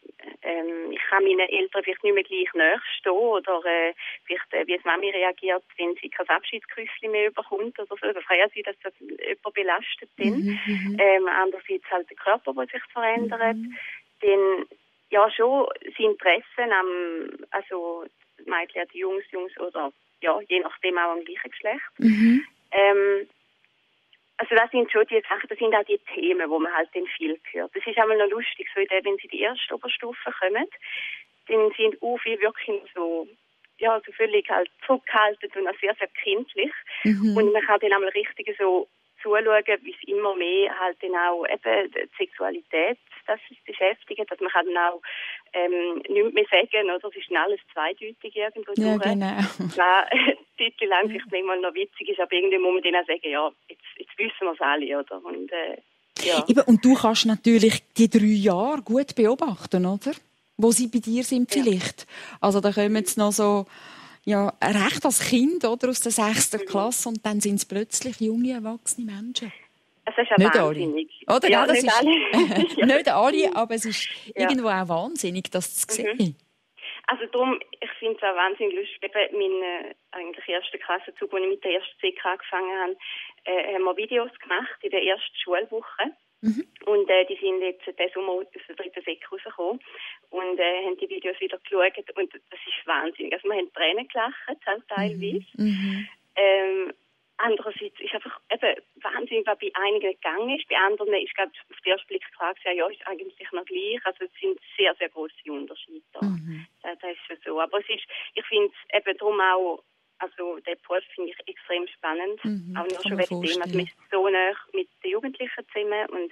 ähm, ich kann meinen Eltern vielleicht nicht mehr gleich nahe stehen oder äh, vielleicht, äh, wie die Mami reagiert, wenn sie kein Abschiedsküsschen mehr bekommt oder so. Da freuen sie, dass das jemand belastet. Mhm, ähm, andererseits halt der Körper, der sich verändert. Mhm. Dann, ja, schon das Interesse am, also Mädchen, die Jungs, Jungs oder ja, je nachdem auch am gleichen Geschlecht. Mhm. Ähm, also das sind schon die Sachen, das sind auch die Themen, wo man halt dann viel hört. Das ist einmal noch lustig, so wenn sie in die erste Oberstufe kommen, dann sind auch viele wirklich so, ja, so völlig halt zurückgehalten und auch sehr, sehr kindlich. Mhm. Und man kann dann einmal richtig so zuschauen, wie es immer mehr halt dann auch eben die Sexualität, das ist beschäftigt, dass man kann dann auch ähm, nichts mehr sagen, oder? Das ist dann alles zweideutig irgendwo ja, durch. Genau. Klar, Titel lang vielleicht manchmal noch witzig ist, aber irgendwie muss man dann auch sagen, ja, jetzt, jetzt wissen wir es alle, oder? Und, äh, ja. Eben, und du kannst natürlich die drei Jahre gut beobachten, oder? Wo sie bei dir sind vielleicht. Ja. Also da kommen jetzt noch so, ja, recht als Kind, oder, aus der sechsten Mhm. Klasse, und dann sind es plötzlich junge, erwachsene Menschen. Also das ist ja nicht wahnsinnig. Alle. Oder? Ja, ja, das nicht, ist, alle. nicht alle, aber es ist ja. irgendwo auch wahnsinnig, das zu sehen. Mhm. Also darum, ich finde es auch wahnsinnig lustig. Eben mein äh, eigentlich ersten Klassenzug, als ich mit der ersten C K angefangen habe, äh, haben wir Videos gemacht in der ersten Schulwoche. Mhm. Und äh, die sind jetzt diesen Sommer aus der dritten Sek rausgekommen und äh, haben die Videos wieder geschaut. Und das ist wahnsinnig. Also wir haben Tränen gelacht, halt teilweise. Mhm. Ähm, Andererseits ist einfach eben wahnsinnig, was bei einigen gegangen ist. Bei anderen ist, glaube ich, auf den ersten Blick klar gewesen, ja, ist eigentlich noch gleich. Also es sind sehr, sehr grosse Unterschiede da. Mhm. Das, das ist schon so. Aber es ist, ich finde es eben darum auch, also den Beruf finde ich extrem spannend. Mhm, auch nur schon wegen dem, also man ist so nah mit den Jugendlichen zusammen und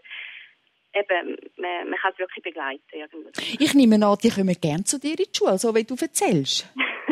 eben, man, man kann es wirklich begleiten. Irgendwo. Ich nehme an, die kommen gerne zu dir in die Schule, so wie du erzählst.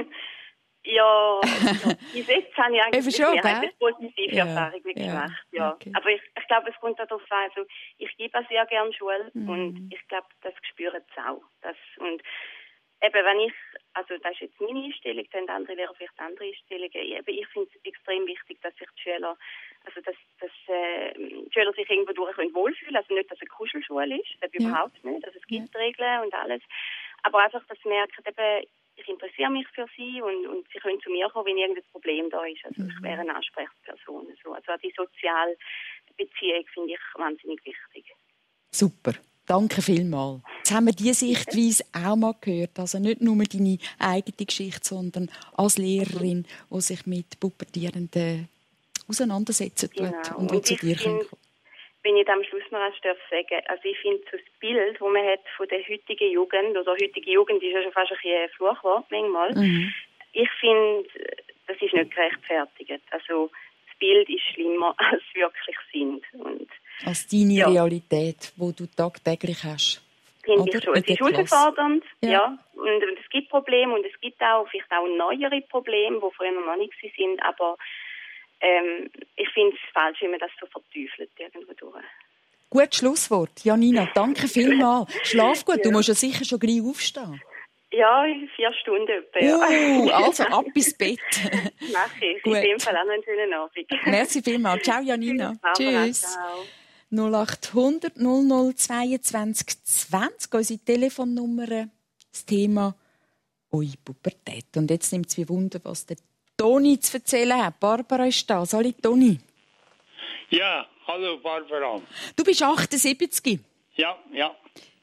Ja, ja, bis jetzt habe ich eigentlich schon, mehr eine positive ja, Erfahrung ja, gemacht. Ja. Okay. Aber ich, ich glaube, es kommt darauf an, also ich gebe auch sehr gerne Schule mm. und ich glaube, das spüren sie auch. Das, und eben, wenn ich, also das ist jetzt meine Einstellung, dann andere wären vielleicht andere Einstellungen. Eben, ich finde es extrem wichtig, dass sich die Schüler, also dass, dass äh, die Schüler sich irgendwo durch wohlfühlen, also nicht, dass es eine Kuschelschule ist, das ja. überhaupt nicht, also es gibt ja. Regeln und alles, aber einfach, dass sie merken, eben, ich interessiere mich für sie und, und sie können zu mir kommen, wenn irgendein Problem da ist. Also ich wäre eine Ansprechperson. So. Also die soziale Beziehung finde ich wahnsinnig wichtig. Super. Danke vielmals. Jetzt haben wir diese Sichtweise auch mal gehört. Also nicht nur deine eigene Geschichte, sondern als Lehrerin, die sich mit Pubertierenden auseinandersetzen tut genau. und die zu dir kommen. Wenn ich am Schluss noch was sagen darf, also ich finde so das Bild, das man hat von der heutigen Jugend, oder heutige Jugend ist ja schon fast ein bisschen ein Fluchwort manchmal, mhm. ich finde, das ist nicht gerechtfertigt. Also das Bild ist schlimmer, als sie wirklich sind. Und, als deine ja. Realität, die du tagtäglich hast. Finde ich schon. Es ist herausfordernd, ja. ja. Und, und es gibt Probleme und es gibt auch vielleicht auch neuere Probleme, die früher noch nicht sind, aber Ähm, ich finde es falsch, wenn man das so verteufelt irgendwo durch. Gutes Schlusswort. Janina, danke vielmals. Schlaf gut, ja. Du musst ja sicher schon gleich aufstehen. Ja, vier Stunden etwa. Ja. Uh, also ab ins Bett. Mache ich. Gut. In dem Fall auch noch einen schönen Abend. Merci vielmals. Ciao, Janina. Tschüss. Ciao. null acht hundert null null zweiundzwanzig zwanzig, unsere Telefonnummer, das Thema «Oi, Pubertät». Und jetzt nimmt es mich Wunder, was der Toni zu erzählen hat. Barbara ist da. Salut, Toni. Ja, hallo Barbara. Du bist achtundsiebzig. Ja, ja.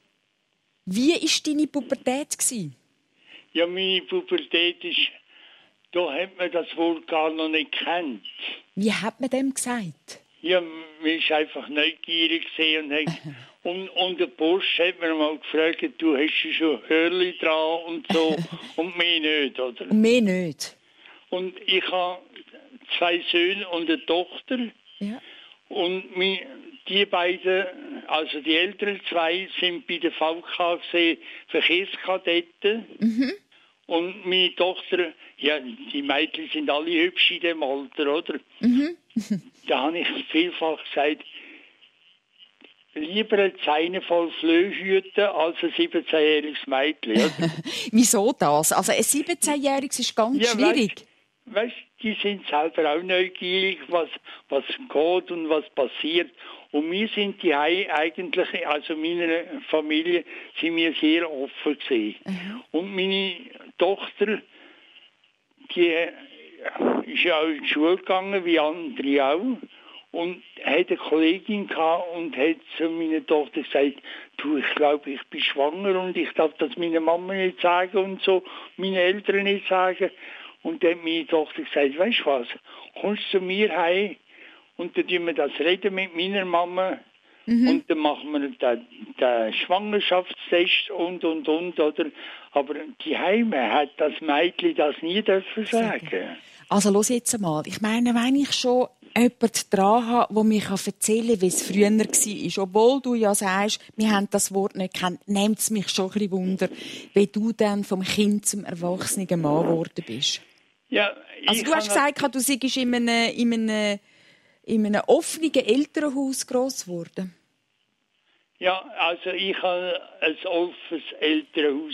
Wie war deine Pubertät? Ja, meine Pubertät ist, da hat man das wohl gar noch nicht gekannt. Wie hat man dem gesagt? Ja, man war einfach neugierig und, hat, und, und der Bursch hat mir mal gefragt, du hast ja schon Hörli dran und so und mehr nicht, oder? Und mehr nicht. Und ich habe zwei Söhne und eine Tochter. Ja. Und die beiden, also die älteren zwei, sind bei der V K C Verkehrskadetten. Mhm. Und meine Tochter, ja, die Mädchen sind alle hübsch in dem Alter, oder? Mhm. Da habe ich vielfach gesagt, lieber eine Zähne voll Flöhe hüten als ein siebzehnjähriges Mädchen. Oder? Wieso das? Also ein siebzehnjähriges ist ganz ja, schwierig. Weißt, weißt, die sind selber auch neugierig, was, was geht und was passiert. Und wir sind die eigentlich, also meine Familie, sind wir sehr offen gewesen. Mhm. Und meine Tochter, die ist ja auch in die Schule gegangen, wie andere auch. Und hat eine Kollegin gehabt und hat zu meiner Tochter gesagt, du, ich glaube, ich bin schwanger und ich darf das meiner Mama nicht sagen und so, meine Eltern nicht sagen. Und dann hat meine Tochter gesagt, weißt du was, kommst du zu mir heim und dann tun wir das reden mit meiner Mama mhm. und dann machen wir den, den Schwangerschaftstest und, und, und, oder. Aber die Heime hat das Mädchen das nie dürfen sagen. Also los jetzt einmal, ich meine, wenn ich schon jemanden dran habe, der mir erzählen kann, wie es früher war. Obwohl du ja sagst, wir haben das Wort nicht gekannt, nimmt es mich schon ein bisschen Wunder, wie du dann vom Kind zum erwachsenen Mann geworden bist. Ja, also du hast gesagt, du seist in einem, in einem, in einem offenen Elternhaus gross geworden. Ja, also ich habe ein offenes Elternhaus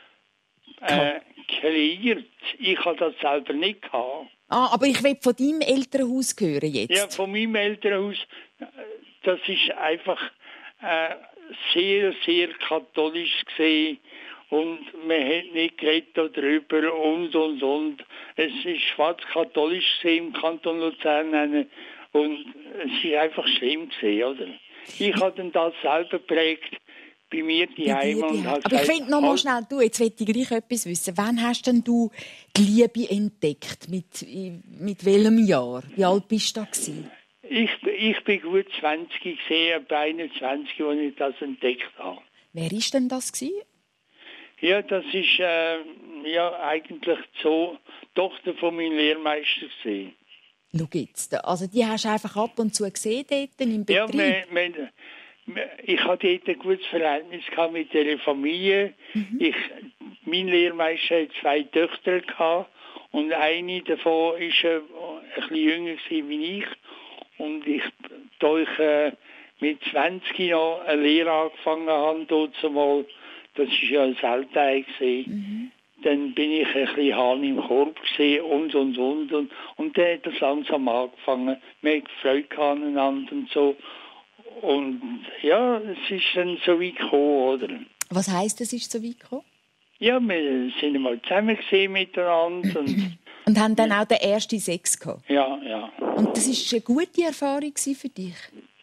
äh, kreiert. Ich habe das selber nicht gehabt. Ah, aber ich will von deinem Elternhaus hören jetzt. Ja, von meinem Elternhaus. Das ist einfach äh, sehr, sehr katholisch gesehen. Und man hat nicht geredet darüber und, und, und. Es ist schwarz-katholisch im Kanton Luzern. Und es ist einfach schlimm gesehen, oder? Ich habe dann das selber geprägt. Bei mir die Heime und Aber gesagt, ich will noch mal schnell, du, jetzt will ich gleich etwas wissen. Wann hast denn du die Liebe entdeckt? Mit, mit welchem Jahr? Wie alt bist du da gewesen? Ich, ich bin gut zwanzig gesehen, bei einundzwanzig, als ich das entdeckt habe. Wer war denn das gewesen? Ja, das ist äh, ja eigentlich so die Tochter von meinem Lehrmeister gewesen. Schau jetzt, also die hast du einfach ab und zu gesehen dort im Betrieb? Ja, wir, wir, ich hatte dort ein gutes Verhältnis mit der Familie. Mhm. Ich, mein Lehrmeister hatte zwei Töchter gehabt, und eine davon war äh, ein bisschen jünger wie ich. Und ich, da ich äh, mit zwanzig noch eine Lehre angefangen habe, dort mal, das war ja ein Seltenheit, mhm. dann bin ich ein bisschen Hahn im Korb gesehen und, und, und, und. Und dann hat das langsam angefangen. Wir hatten Freude aneinander und so. Und ja, es ist dann so weit gekommen, oder? Was heisst, es ist so weit gekommen? Ja, wir sind einmal zusammen gesehen miteinander. Und, und haben dann auch den ersten Sex gehabt? Ja, ja. Und das war eine gute Erfahrung für dich?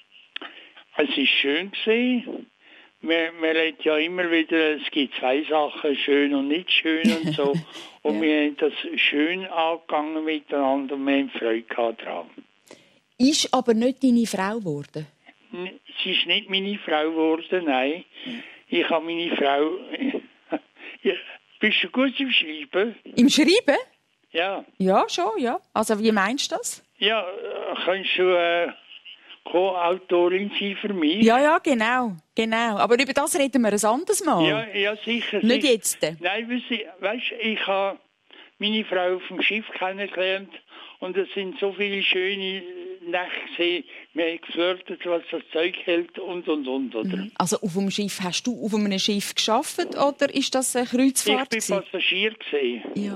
Es war schön gewesen. Man, man redet ja immer wieder, es gibt zwei Sachen, schön und nicht schön und so. Und ja. Wir haben das schön angegangen miteinander und wir haben Freude daran. Ist aber nicht deine Frau geworden? Sie ist nicht meine Frau geworden, nein. Ich habe meine Frau... Ja, bist du gut im Schreiben? Im Schreiben? Ja. Ja, schon, ja. Also wie meinst du das? Ja, kannst du äh, Co-Autorin sein für mich? Ja, ja, genau, genau. Aber über das reden wir ein anderes Mal. Ja, ja, sicher. Nicht sicher. jetzt? Nein, weißt du, ich habe meine Frau auf dem Schiff kennengelernt und es sind so viele schöne Nächte gesehen. Wir haben geflirtet, was das Zeug hält und, und, und. Oder? Also auf dem Schiff, hast du auf einem Schiff gearbeitet oder ist das eine Kreuzfahrt? Ich war Passagier gewesen. Ja.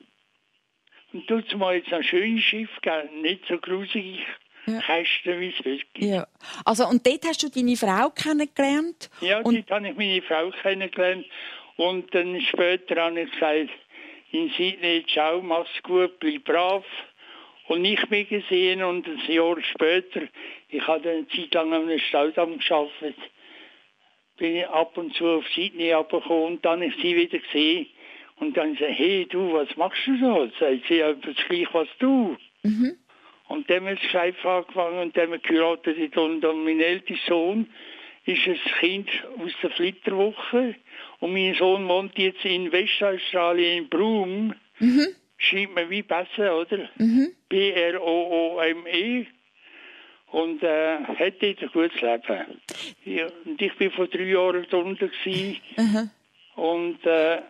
Und tut mal jetzt ein schönes Schiff, nicht so gruselig. Ja. Kästen, wie es heute gibt. Ja. Also, und dort hast du deine Frau kennengelernt? Ja, und dort habe ich meine Frau kennengelernt. Und dann später habe ich gesagt, in Sydney, ciao, mach's gut, bleib brav. Und nicht mehr gesehen. Und ein Jahr später, ich habe eine Zeit lang an einem Staudamm gearbeitet, bin ich ab und zu auf Sydney runtergekommen und dann habe ich sie wieder gesehen. Und dann gesagt, hey, du, was machst du so? Sagt sie, ja, das gleich was du. Mhm. Und dann haben wir das Geschäft angefangen und dann haben wir geheiratet. Und mein ältester Sohn ist ein Kind aus der Flitterwoche. Und mein Sohn wohnt jetzt in Westaustralien, in Broome. Mhm. Schreibt man wie besser, oder? Mhm. B R O O M E. Und äh, hat dort ein gutes Leben. Ja, und ich war vor drei Jahren da unten. Mhm. Und äh,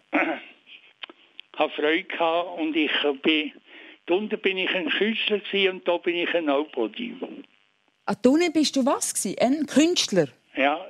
hatte Freude gehabt. Und ich bin... Da unten bin ich ein Künstler und da bin ich ein Nobody. Ah, da unten bist du was gewesen? Ein Künstler? Ja,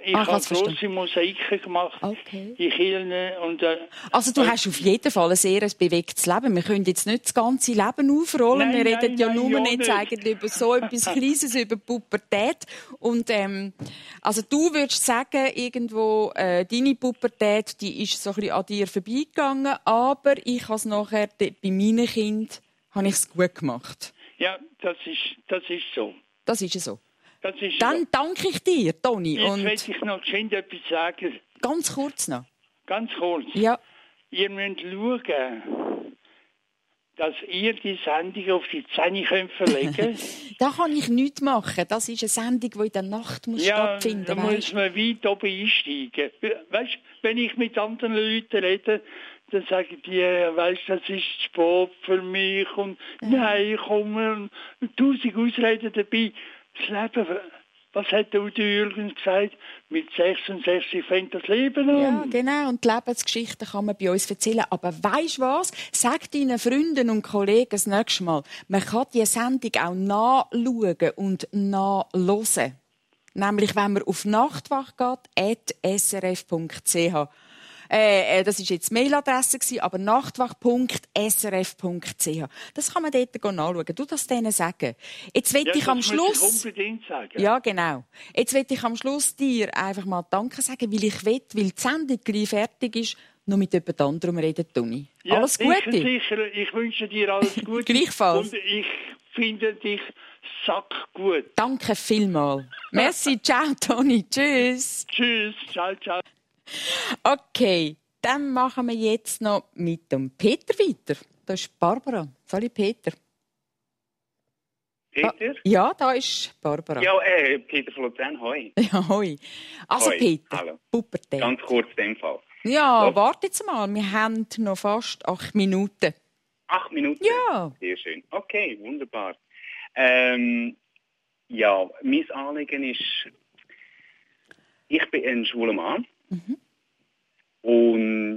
ich Ach, habe also grosse verstanden. Mosaiken gemacht. Okay. In Kirchen und... Äh, Also du hast auf jeden Fall ein sehr bewegtes Leben. Wir können jetzt nicht das ganze Leben aufrollen. Nein, Wir reden nein, ja nein, nur ja nicht nicht. eigentlich über so etwas Kleines, über Pubertät. Und ähm, also du würdest sagen, irgendwo äh, deine Pubertät, die ist so ein bisschen an dir vorbeigegangen, aber ich habe es nachher bei meinen Kindern habe ich es gut gemacht. ja, das ist, das ist so. Das ist ja so. Das ist Dann so. danke ich dir, Toni. Jetzt Und möchte ich noch geschwind etwas sagen. ganz kurz noch. Ganz kurz. Ja. Ihr müsst schauen, dass ihr die Sendung auf die Zähne könnt verlegen. Da kann ich nichts machen. Das ist eine Sendung, die in der Nacht muss Ja, stattfinden da muss. muss man weit oben einsteigen. Weißt, wenn ich mit anderen Leuten rede, dann sagen die, weißt, das ist Sport für mich und ja. Nein, komm, tausend Ausreden dabei. Das Leben, was hat der Udo Jürgens gesagt? Mit sechsundsechzig fängt das Leben an. Ja, genau. Und die Lebensgeschichten kann man bei uns erzählen. Aber weisst was? Sag deinen Freunden und Kollegen das nächste Mal, man kann diese Sendung auch nachschauen und nachhören. Nämlich, wenn man auf nachtwach geht, at s r f punkt c h. Äh, das war jetzt die Mailadresse, aber nachtwach punkt s r f punkt c h. Das kann man dort nachschauen. Du das denen sagen. Jetzt will Ja, ich am das Schluss... muss ich unbedingt sagen. Ja, genau. Jetzt will ich am Schluss dir einfach mal Danke sagen, weil ich will, weil die Sendung gleich fertig ist, noch mit jemand anderem reden, Toni. Ja, Alles Gute. Sicher, sicher. Ich wünsche dir alles Gute. Gleichfalls. Und ich finde dich sackgut. Danke vielmals. Merci, ciao, Toni. Tschüss. Tschüss, ciao, ciao. Okay, dann machen wir jetzt noch mit dem Peter weiter. Da ist Barbara. Salut, Peter. Peter? Ah, ja, da ist Barbara. Ja, äh, Peter von Luzern, hoi. Ja, hoi. Also Hoi, Peter, hallo. Pubertät. Ganz kurz in dem Fall. Ja, Was? warte jetzt mal. Wir haben noch fast acht Minuten. Acht Minuten? Ja. Sehr schön. Okay, wunderbar. Ähm, ja, mein Anliegen ist, ich bin ein schwuler Mann. Mhm. Und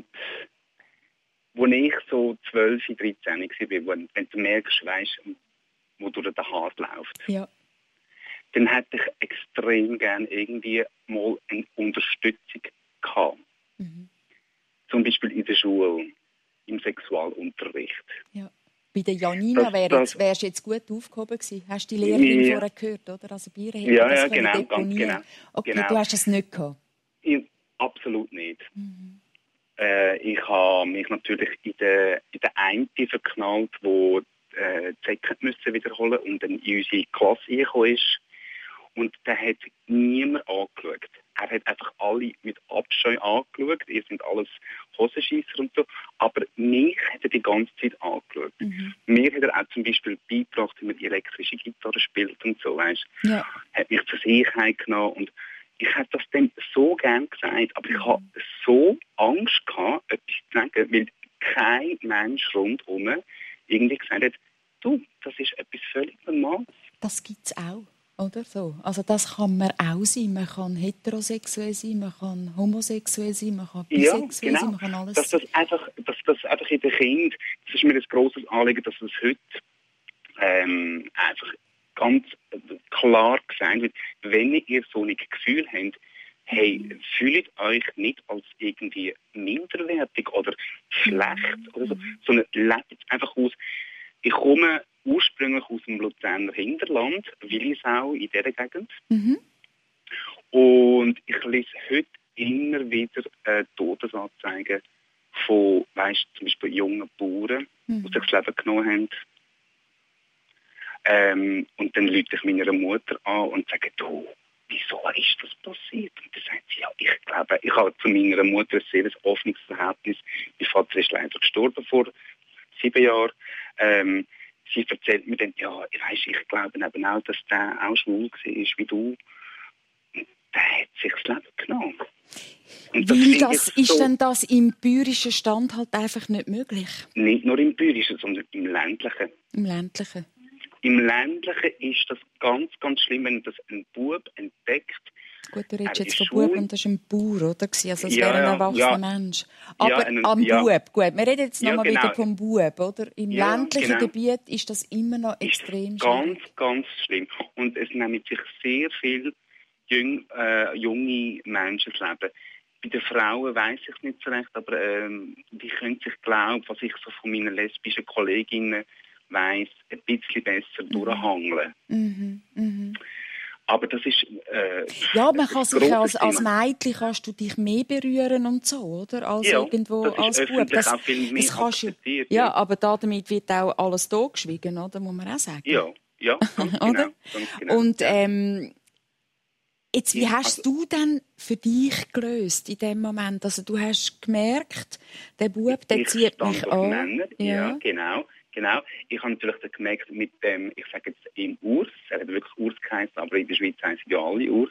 als ich so zwölf, dreizehn war, wenn, wenn du merkst, weißt, wo durch den Hase läuft, Ja. dann hätte ich extrem gerne irgendwie mal eine Unterstützung gehabt. Mhm. Zum Beispiel in der Schule, im Sexualunterricht. Ja. Bei der Janina Das- wär das- jetzt, wärst du jetzt gut aufgehoben gewesen. Hast du die Lehrerin Ja. vorher gehört, oder? Also bei ihr hätte Ja, das ja, können genau, ganz deponieren. genau. Okay, Genau. du hast es nicht gehabt. Ich, absolut nicht. Mhm. Äh, ich habe mich natürlich in den in der einen verknallt, wo äh, die Säcke müssen wiederholen und dann in unsere Klasse reingekommen ist. Und der hat niemand angeschaut. Er hat einfach alle mit Abscheu angeschaut. Ihr sind alles Hosenscheisser und so. Aber mich hat er die ganze Zeit angeschaut. Mhm. Mir hat er auch zum Beispiel beigebracht, wie man elektrische Gitarre spielt und so, weißt. Ja. Hat mich zu sich heimgenommen und ich hätte das dann so gern gesagt, aber ich hatte so Angst gehabt, etwas zu sagen, weil kein Mensch rundherum irgendwie gesagt hat, du, das ist etwas völlig Normales. Das gibt es auch, oder so? Also das kann man auch sein. Man kann heterosexuell sein, man kann homosexuell sein, man kann Ja, bisexuell genau. sein, man kann alles Dass das einfach, dass das einfach in den Kindern, das ist mir ein grosses Anliegen, dass das heute ähm, einfach ganz klar gesagt wird, wenn ihr so ein Gefühl habt, hey, fühlt euch nicht als irgendwie minderwertig oder schlecht oder so, sondern lebt jetzt einfach aus. Ich komme ursprünglich aus dem Luzerner Hinterland, Willisau, in dieser Gegend. Mhm. Und ich lese heute immer wieder äh, Todesanzeigen von, weißt, zum Beispiel jungen Bauern, Mhm. die sich das Leben genommen haben. Ähm, und dann rufe ich meiner Mutter an und sage, du, wieso ist das passiert? Und dann sagt sie, ja, ich glaube, ich habe zu meiner Mutter ein sehr offenes Verhältnis. Mein Vater ist leider gestorben vor sieben Jahren. Ähm, sie erzählt mir dann, ja, ich weiss, ich glaube eben auch, dass der auch schwul war wie du. Und der hat sich das Leben genommen. Und Weil finde das ich ist so, denn das im bäuerischen Stand halt einfach nicht möglich. nicht nur im Bäuerischen, sondern im Ländlichen. Im ländlichen. Im Ländlichen ist das ganz, ganz schlimm, wenn das ein Bub entdeckt. Gut, du redest Er jetzt ist von Bub schwul. und das ist ein Bauer, oder? Also es Ja, wäre ein ja, erwachsener ja. Mensch. Aber ein- am ja. Bub, gut, wir reden jetzt Ja, nochmal genau. wieder vom Bub, oder? Im Ja, ländlichen genau. Gebiet ist das immer noch Ist extrem ganz, schwierig. ganz schlimm. Und es nehmen sich sehr viele jüng, äh, junge Menschen das Leben. Bei den Frauen weiss ich es nicht so recht, aber ähm, die können sich, glaube ich, was ich so von meinen lesbischen Kolleginnen weiss, ein bisschen besser mhm. durchhangeln. Mhm. Mhm. Aber das ist äh, ja, man kann sich als, als Mädchen kannst du dich mehr berühren und so, oder? Als ja, irgendwo das als Bub. Das, auch viel mehr das kannst du, ja, ja, aber damit wird auch alles totgeschwiegen, oder? Muss man auch sagen. Ja, ja, ganz genau. Oder? Ganz genau. Und ähm, jetzt, wie ja, hast also, du denn für dich gelöst in dem Moment? Also du hast gemerkt, der Bub, der zieht mich an. Männer, ja. ja, genau. Genau. Ich habe natürlich gemerkt, mit dem, ich sage jetzt im Urs, er hat wirklich Urs geheißen, aber in der Schweiz heißen ja alle Urs.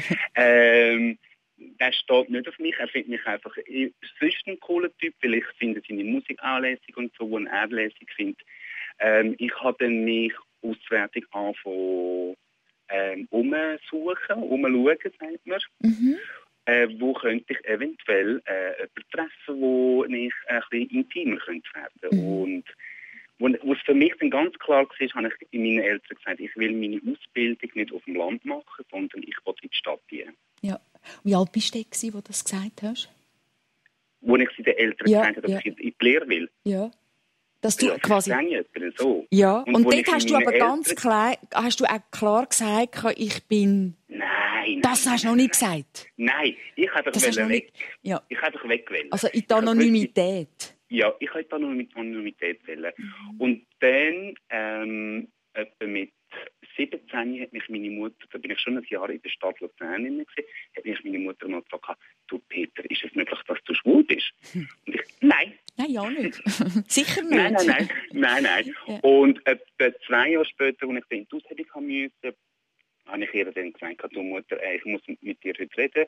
ähm, der steht nicht auf mich, er findet mich einfach sonst ein cooler Typ, weil ich finde seine Musik auch lässig und so, und er lässig findet. Ähm, ich habe dann mich auswärtig angefangen, ähm, umsuchen, umschauen, sagt man. Mhm. Äh, wo könnte ich eventuell äh, jemanden treffen, wo ich ein bisschen intimer könnte werden. Mhm. Und wo es für mich dann ganz klar war, habe ich meinen Eltern gesagt, ich will meine Ausbildung nicht auf dem Land machen, sondern ich will in die Stadt gehen. Ja. Wie alt bist du, als du das gesagt hast? Wo ich sie den Eltern ja, gesagt habe, dass ja. ich in die Lehre will. Ja. Dass du ja, quasi... Etwa so. Ja, und, und dort hast du aber Eltern... ganz klar, hast du auch klar gesagt, ich bin... Nein, das nein, hast du noch nicht gesagt? Nein, ich habe einfach weg. Nicht... Ja. Ich habe einfach weg. Also in der Anonymität? Ja, ich wollte Anonymität wählen. Mhm. Und dann, ähm, etwa mit siebzehn hat mich meine Mutter, da bin ich schon ein Jahr in der Stadt Luzern gewesen, hat mich meine Mutter mal gefragt, du Peter, ist es möglich, dass du schwul bist? Hm. Und ich, nein. Nein, ja nicht. Sicher nicht. Nein, nein, nein. nein, nein. Ja. Und etwa zwei Jahre später, als ich dann in die Aushebung haben musste, habe ich ihr dann gesagt, du Mutter, ich muss mit dir heute reden.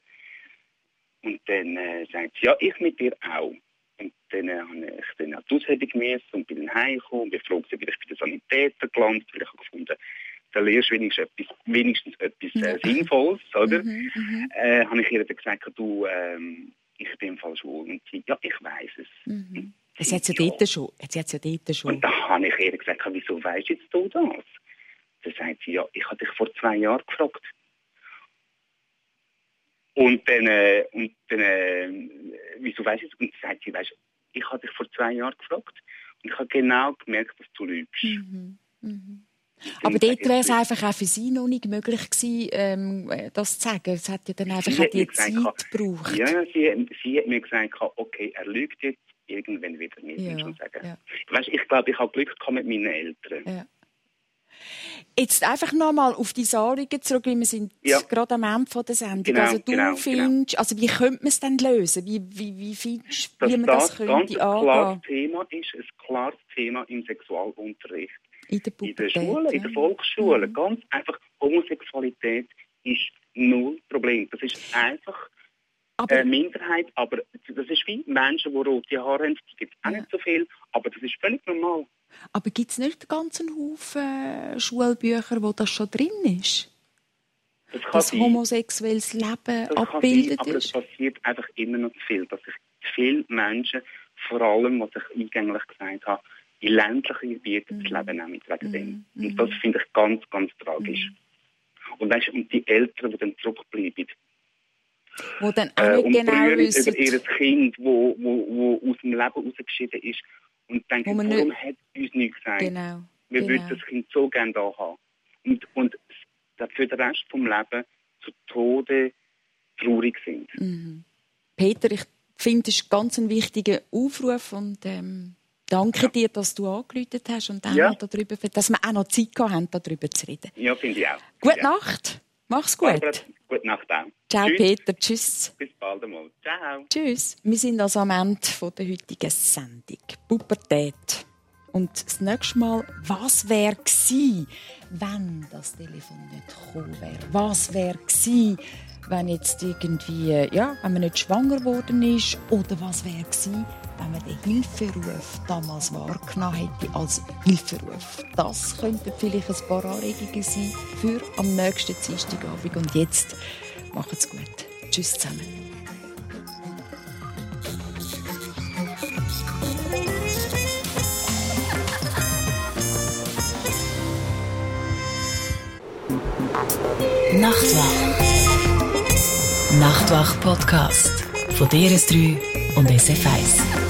Und dann äh, sagt sie, ja, ich mit dir auch. Und dann äh, habe ich dann auch die Aushebung gemessen und bin dann heimgekommen und bin froh, dass ich bei den Sanitätern gelandet, weil ich habe gefunden, da lernst du wenigstens etwas, wenigstens etwas äh, Sinnvolles, oder? Mhm, mhm. Äh, habe ich ihr dann gesagt, du, ähm, ich bin im Fall schwul. Und sie, ja, ich weiss es. Mhm. Das hat sie ja dort schon. Jetzt hat sie ja dort schon. Und da habe ich ihr gesagt, wieso weisst jetzt du das? Dann sagt sie, ja, ich habe dich vor zwei Jahren gefragt. Und dann, äh, und dann äh, wieso weisst du das? Und dann sagt sie, weißt, ich habe dich vor zwei Jahren gefragt und ich habe genau gemerkt, dass du lügst. Mhm. Mhm. Aber dort wäre es einfach auch für sie noch nicht möglich gewesen, ähm, das zu sagen. Es hat ja dann einfach auch die Zeit gebraucht. Ja, sie, sie hat mir gesagt, okay, er lügt jetzt irgendwann wieder nicht. Ja, schon sagen. Ja. Weißt, ich glaube, ich habe Glück gehabt mit meinen Eltern. Ja. Jetzt einfach nochmal auf die Anliegen zurück, weil wir sind ja. gerade am Ende der Sendung. Genau, also du genau, findest, genau. also wie könnte man es denn lösen? Wie, wie, wie findest du, wie man das das könnte angehen? Ein klares Thema ist ein klares Thema im Sexualunterricht. In der In der Schule, in der Volksschule. Mhm. Ganz einfach, Homosexualität ist null Problem. Das ist einfach aber, eine Minderheit, aber das ist wie Menschen, die rote Haare haben. Das gibt es auch ja. nicht so viel, aber das ist völlig normal. Aber gibt es nicht einen ganzen Haufen Schulbücher, wo das schon drin ist? Das dass sein. homosexuelles Leben das abgebildet sein, aber ist? Aber es passiert einfach immer noch zu viel, dass sich viele Menschen, vor allem, was ich eingänglich gesagt habe, in ländlichen Gebieten mm. das Leben nehmen wegen dem. Mm. Und das finde ich ganz, ganz tragisch. Mm. Und weißt, und die Eltern, die dann zurückbleiben, wo dann auch äh, nicht und genau wissen, über ihr Kind, wo, wo, wo aus dem Leben rausgeschieden ist, und denken, warum nicht... hat uns nichts gesagt? Genau. Wir genau. würden das Kind so gerne da haben. Und, und für den Rest des Lebens zu Tode traurig sind. Mhm. Peter, ich finde, das ist ganz ein wichtiger Aufruf und ähm, danke ja. dir, dass du angerufen hast und auch ja. darüber, dass wir auch noch Zeit haben, darüber zu reden. Ja, finde ich auch. Gute ja. Nacht. Mach's gut. Barbara, gute Nacht auch. Ciao, Tschüss. Peter. Tschüss. Bis bald einmal. Ciao. Tschüss. Wir sind also am Ende der heutigen Sendung. Pubertät. Und das nächste Mal, was wäre gewesen, wenn das Telefon nicht gekommen wäre? Was wäre gewesen, wenn jetzt irgendwie, ja, wenn man nicht schwanger geworden ist? Oder was wäre gewesen, wenn man den Hilferuf damals wahrgenommen hätte als Hilferuf? Das könnten vielleicht ein paar Anregungen sein für am nächsten Dienstagabend. Und jetzt macht's gut. Tschüss zusammen. Nachtwach. Nachtwach Podcast von D R S drei und S F eins.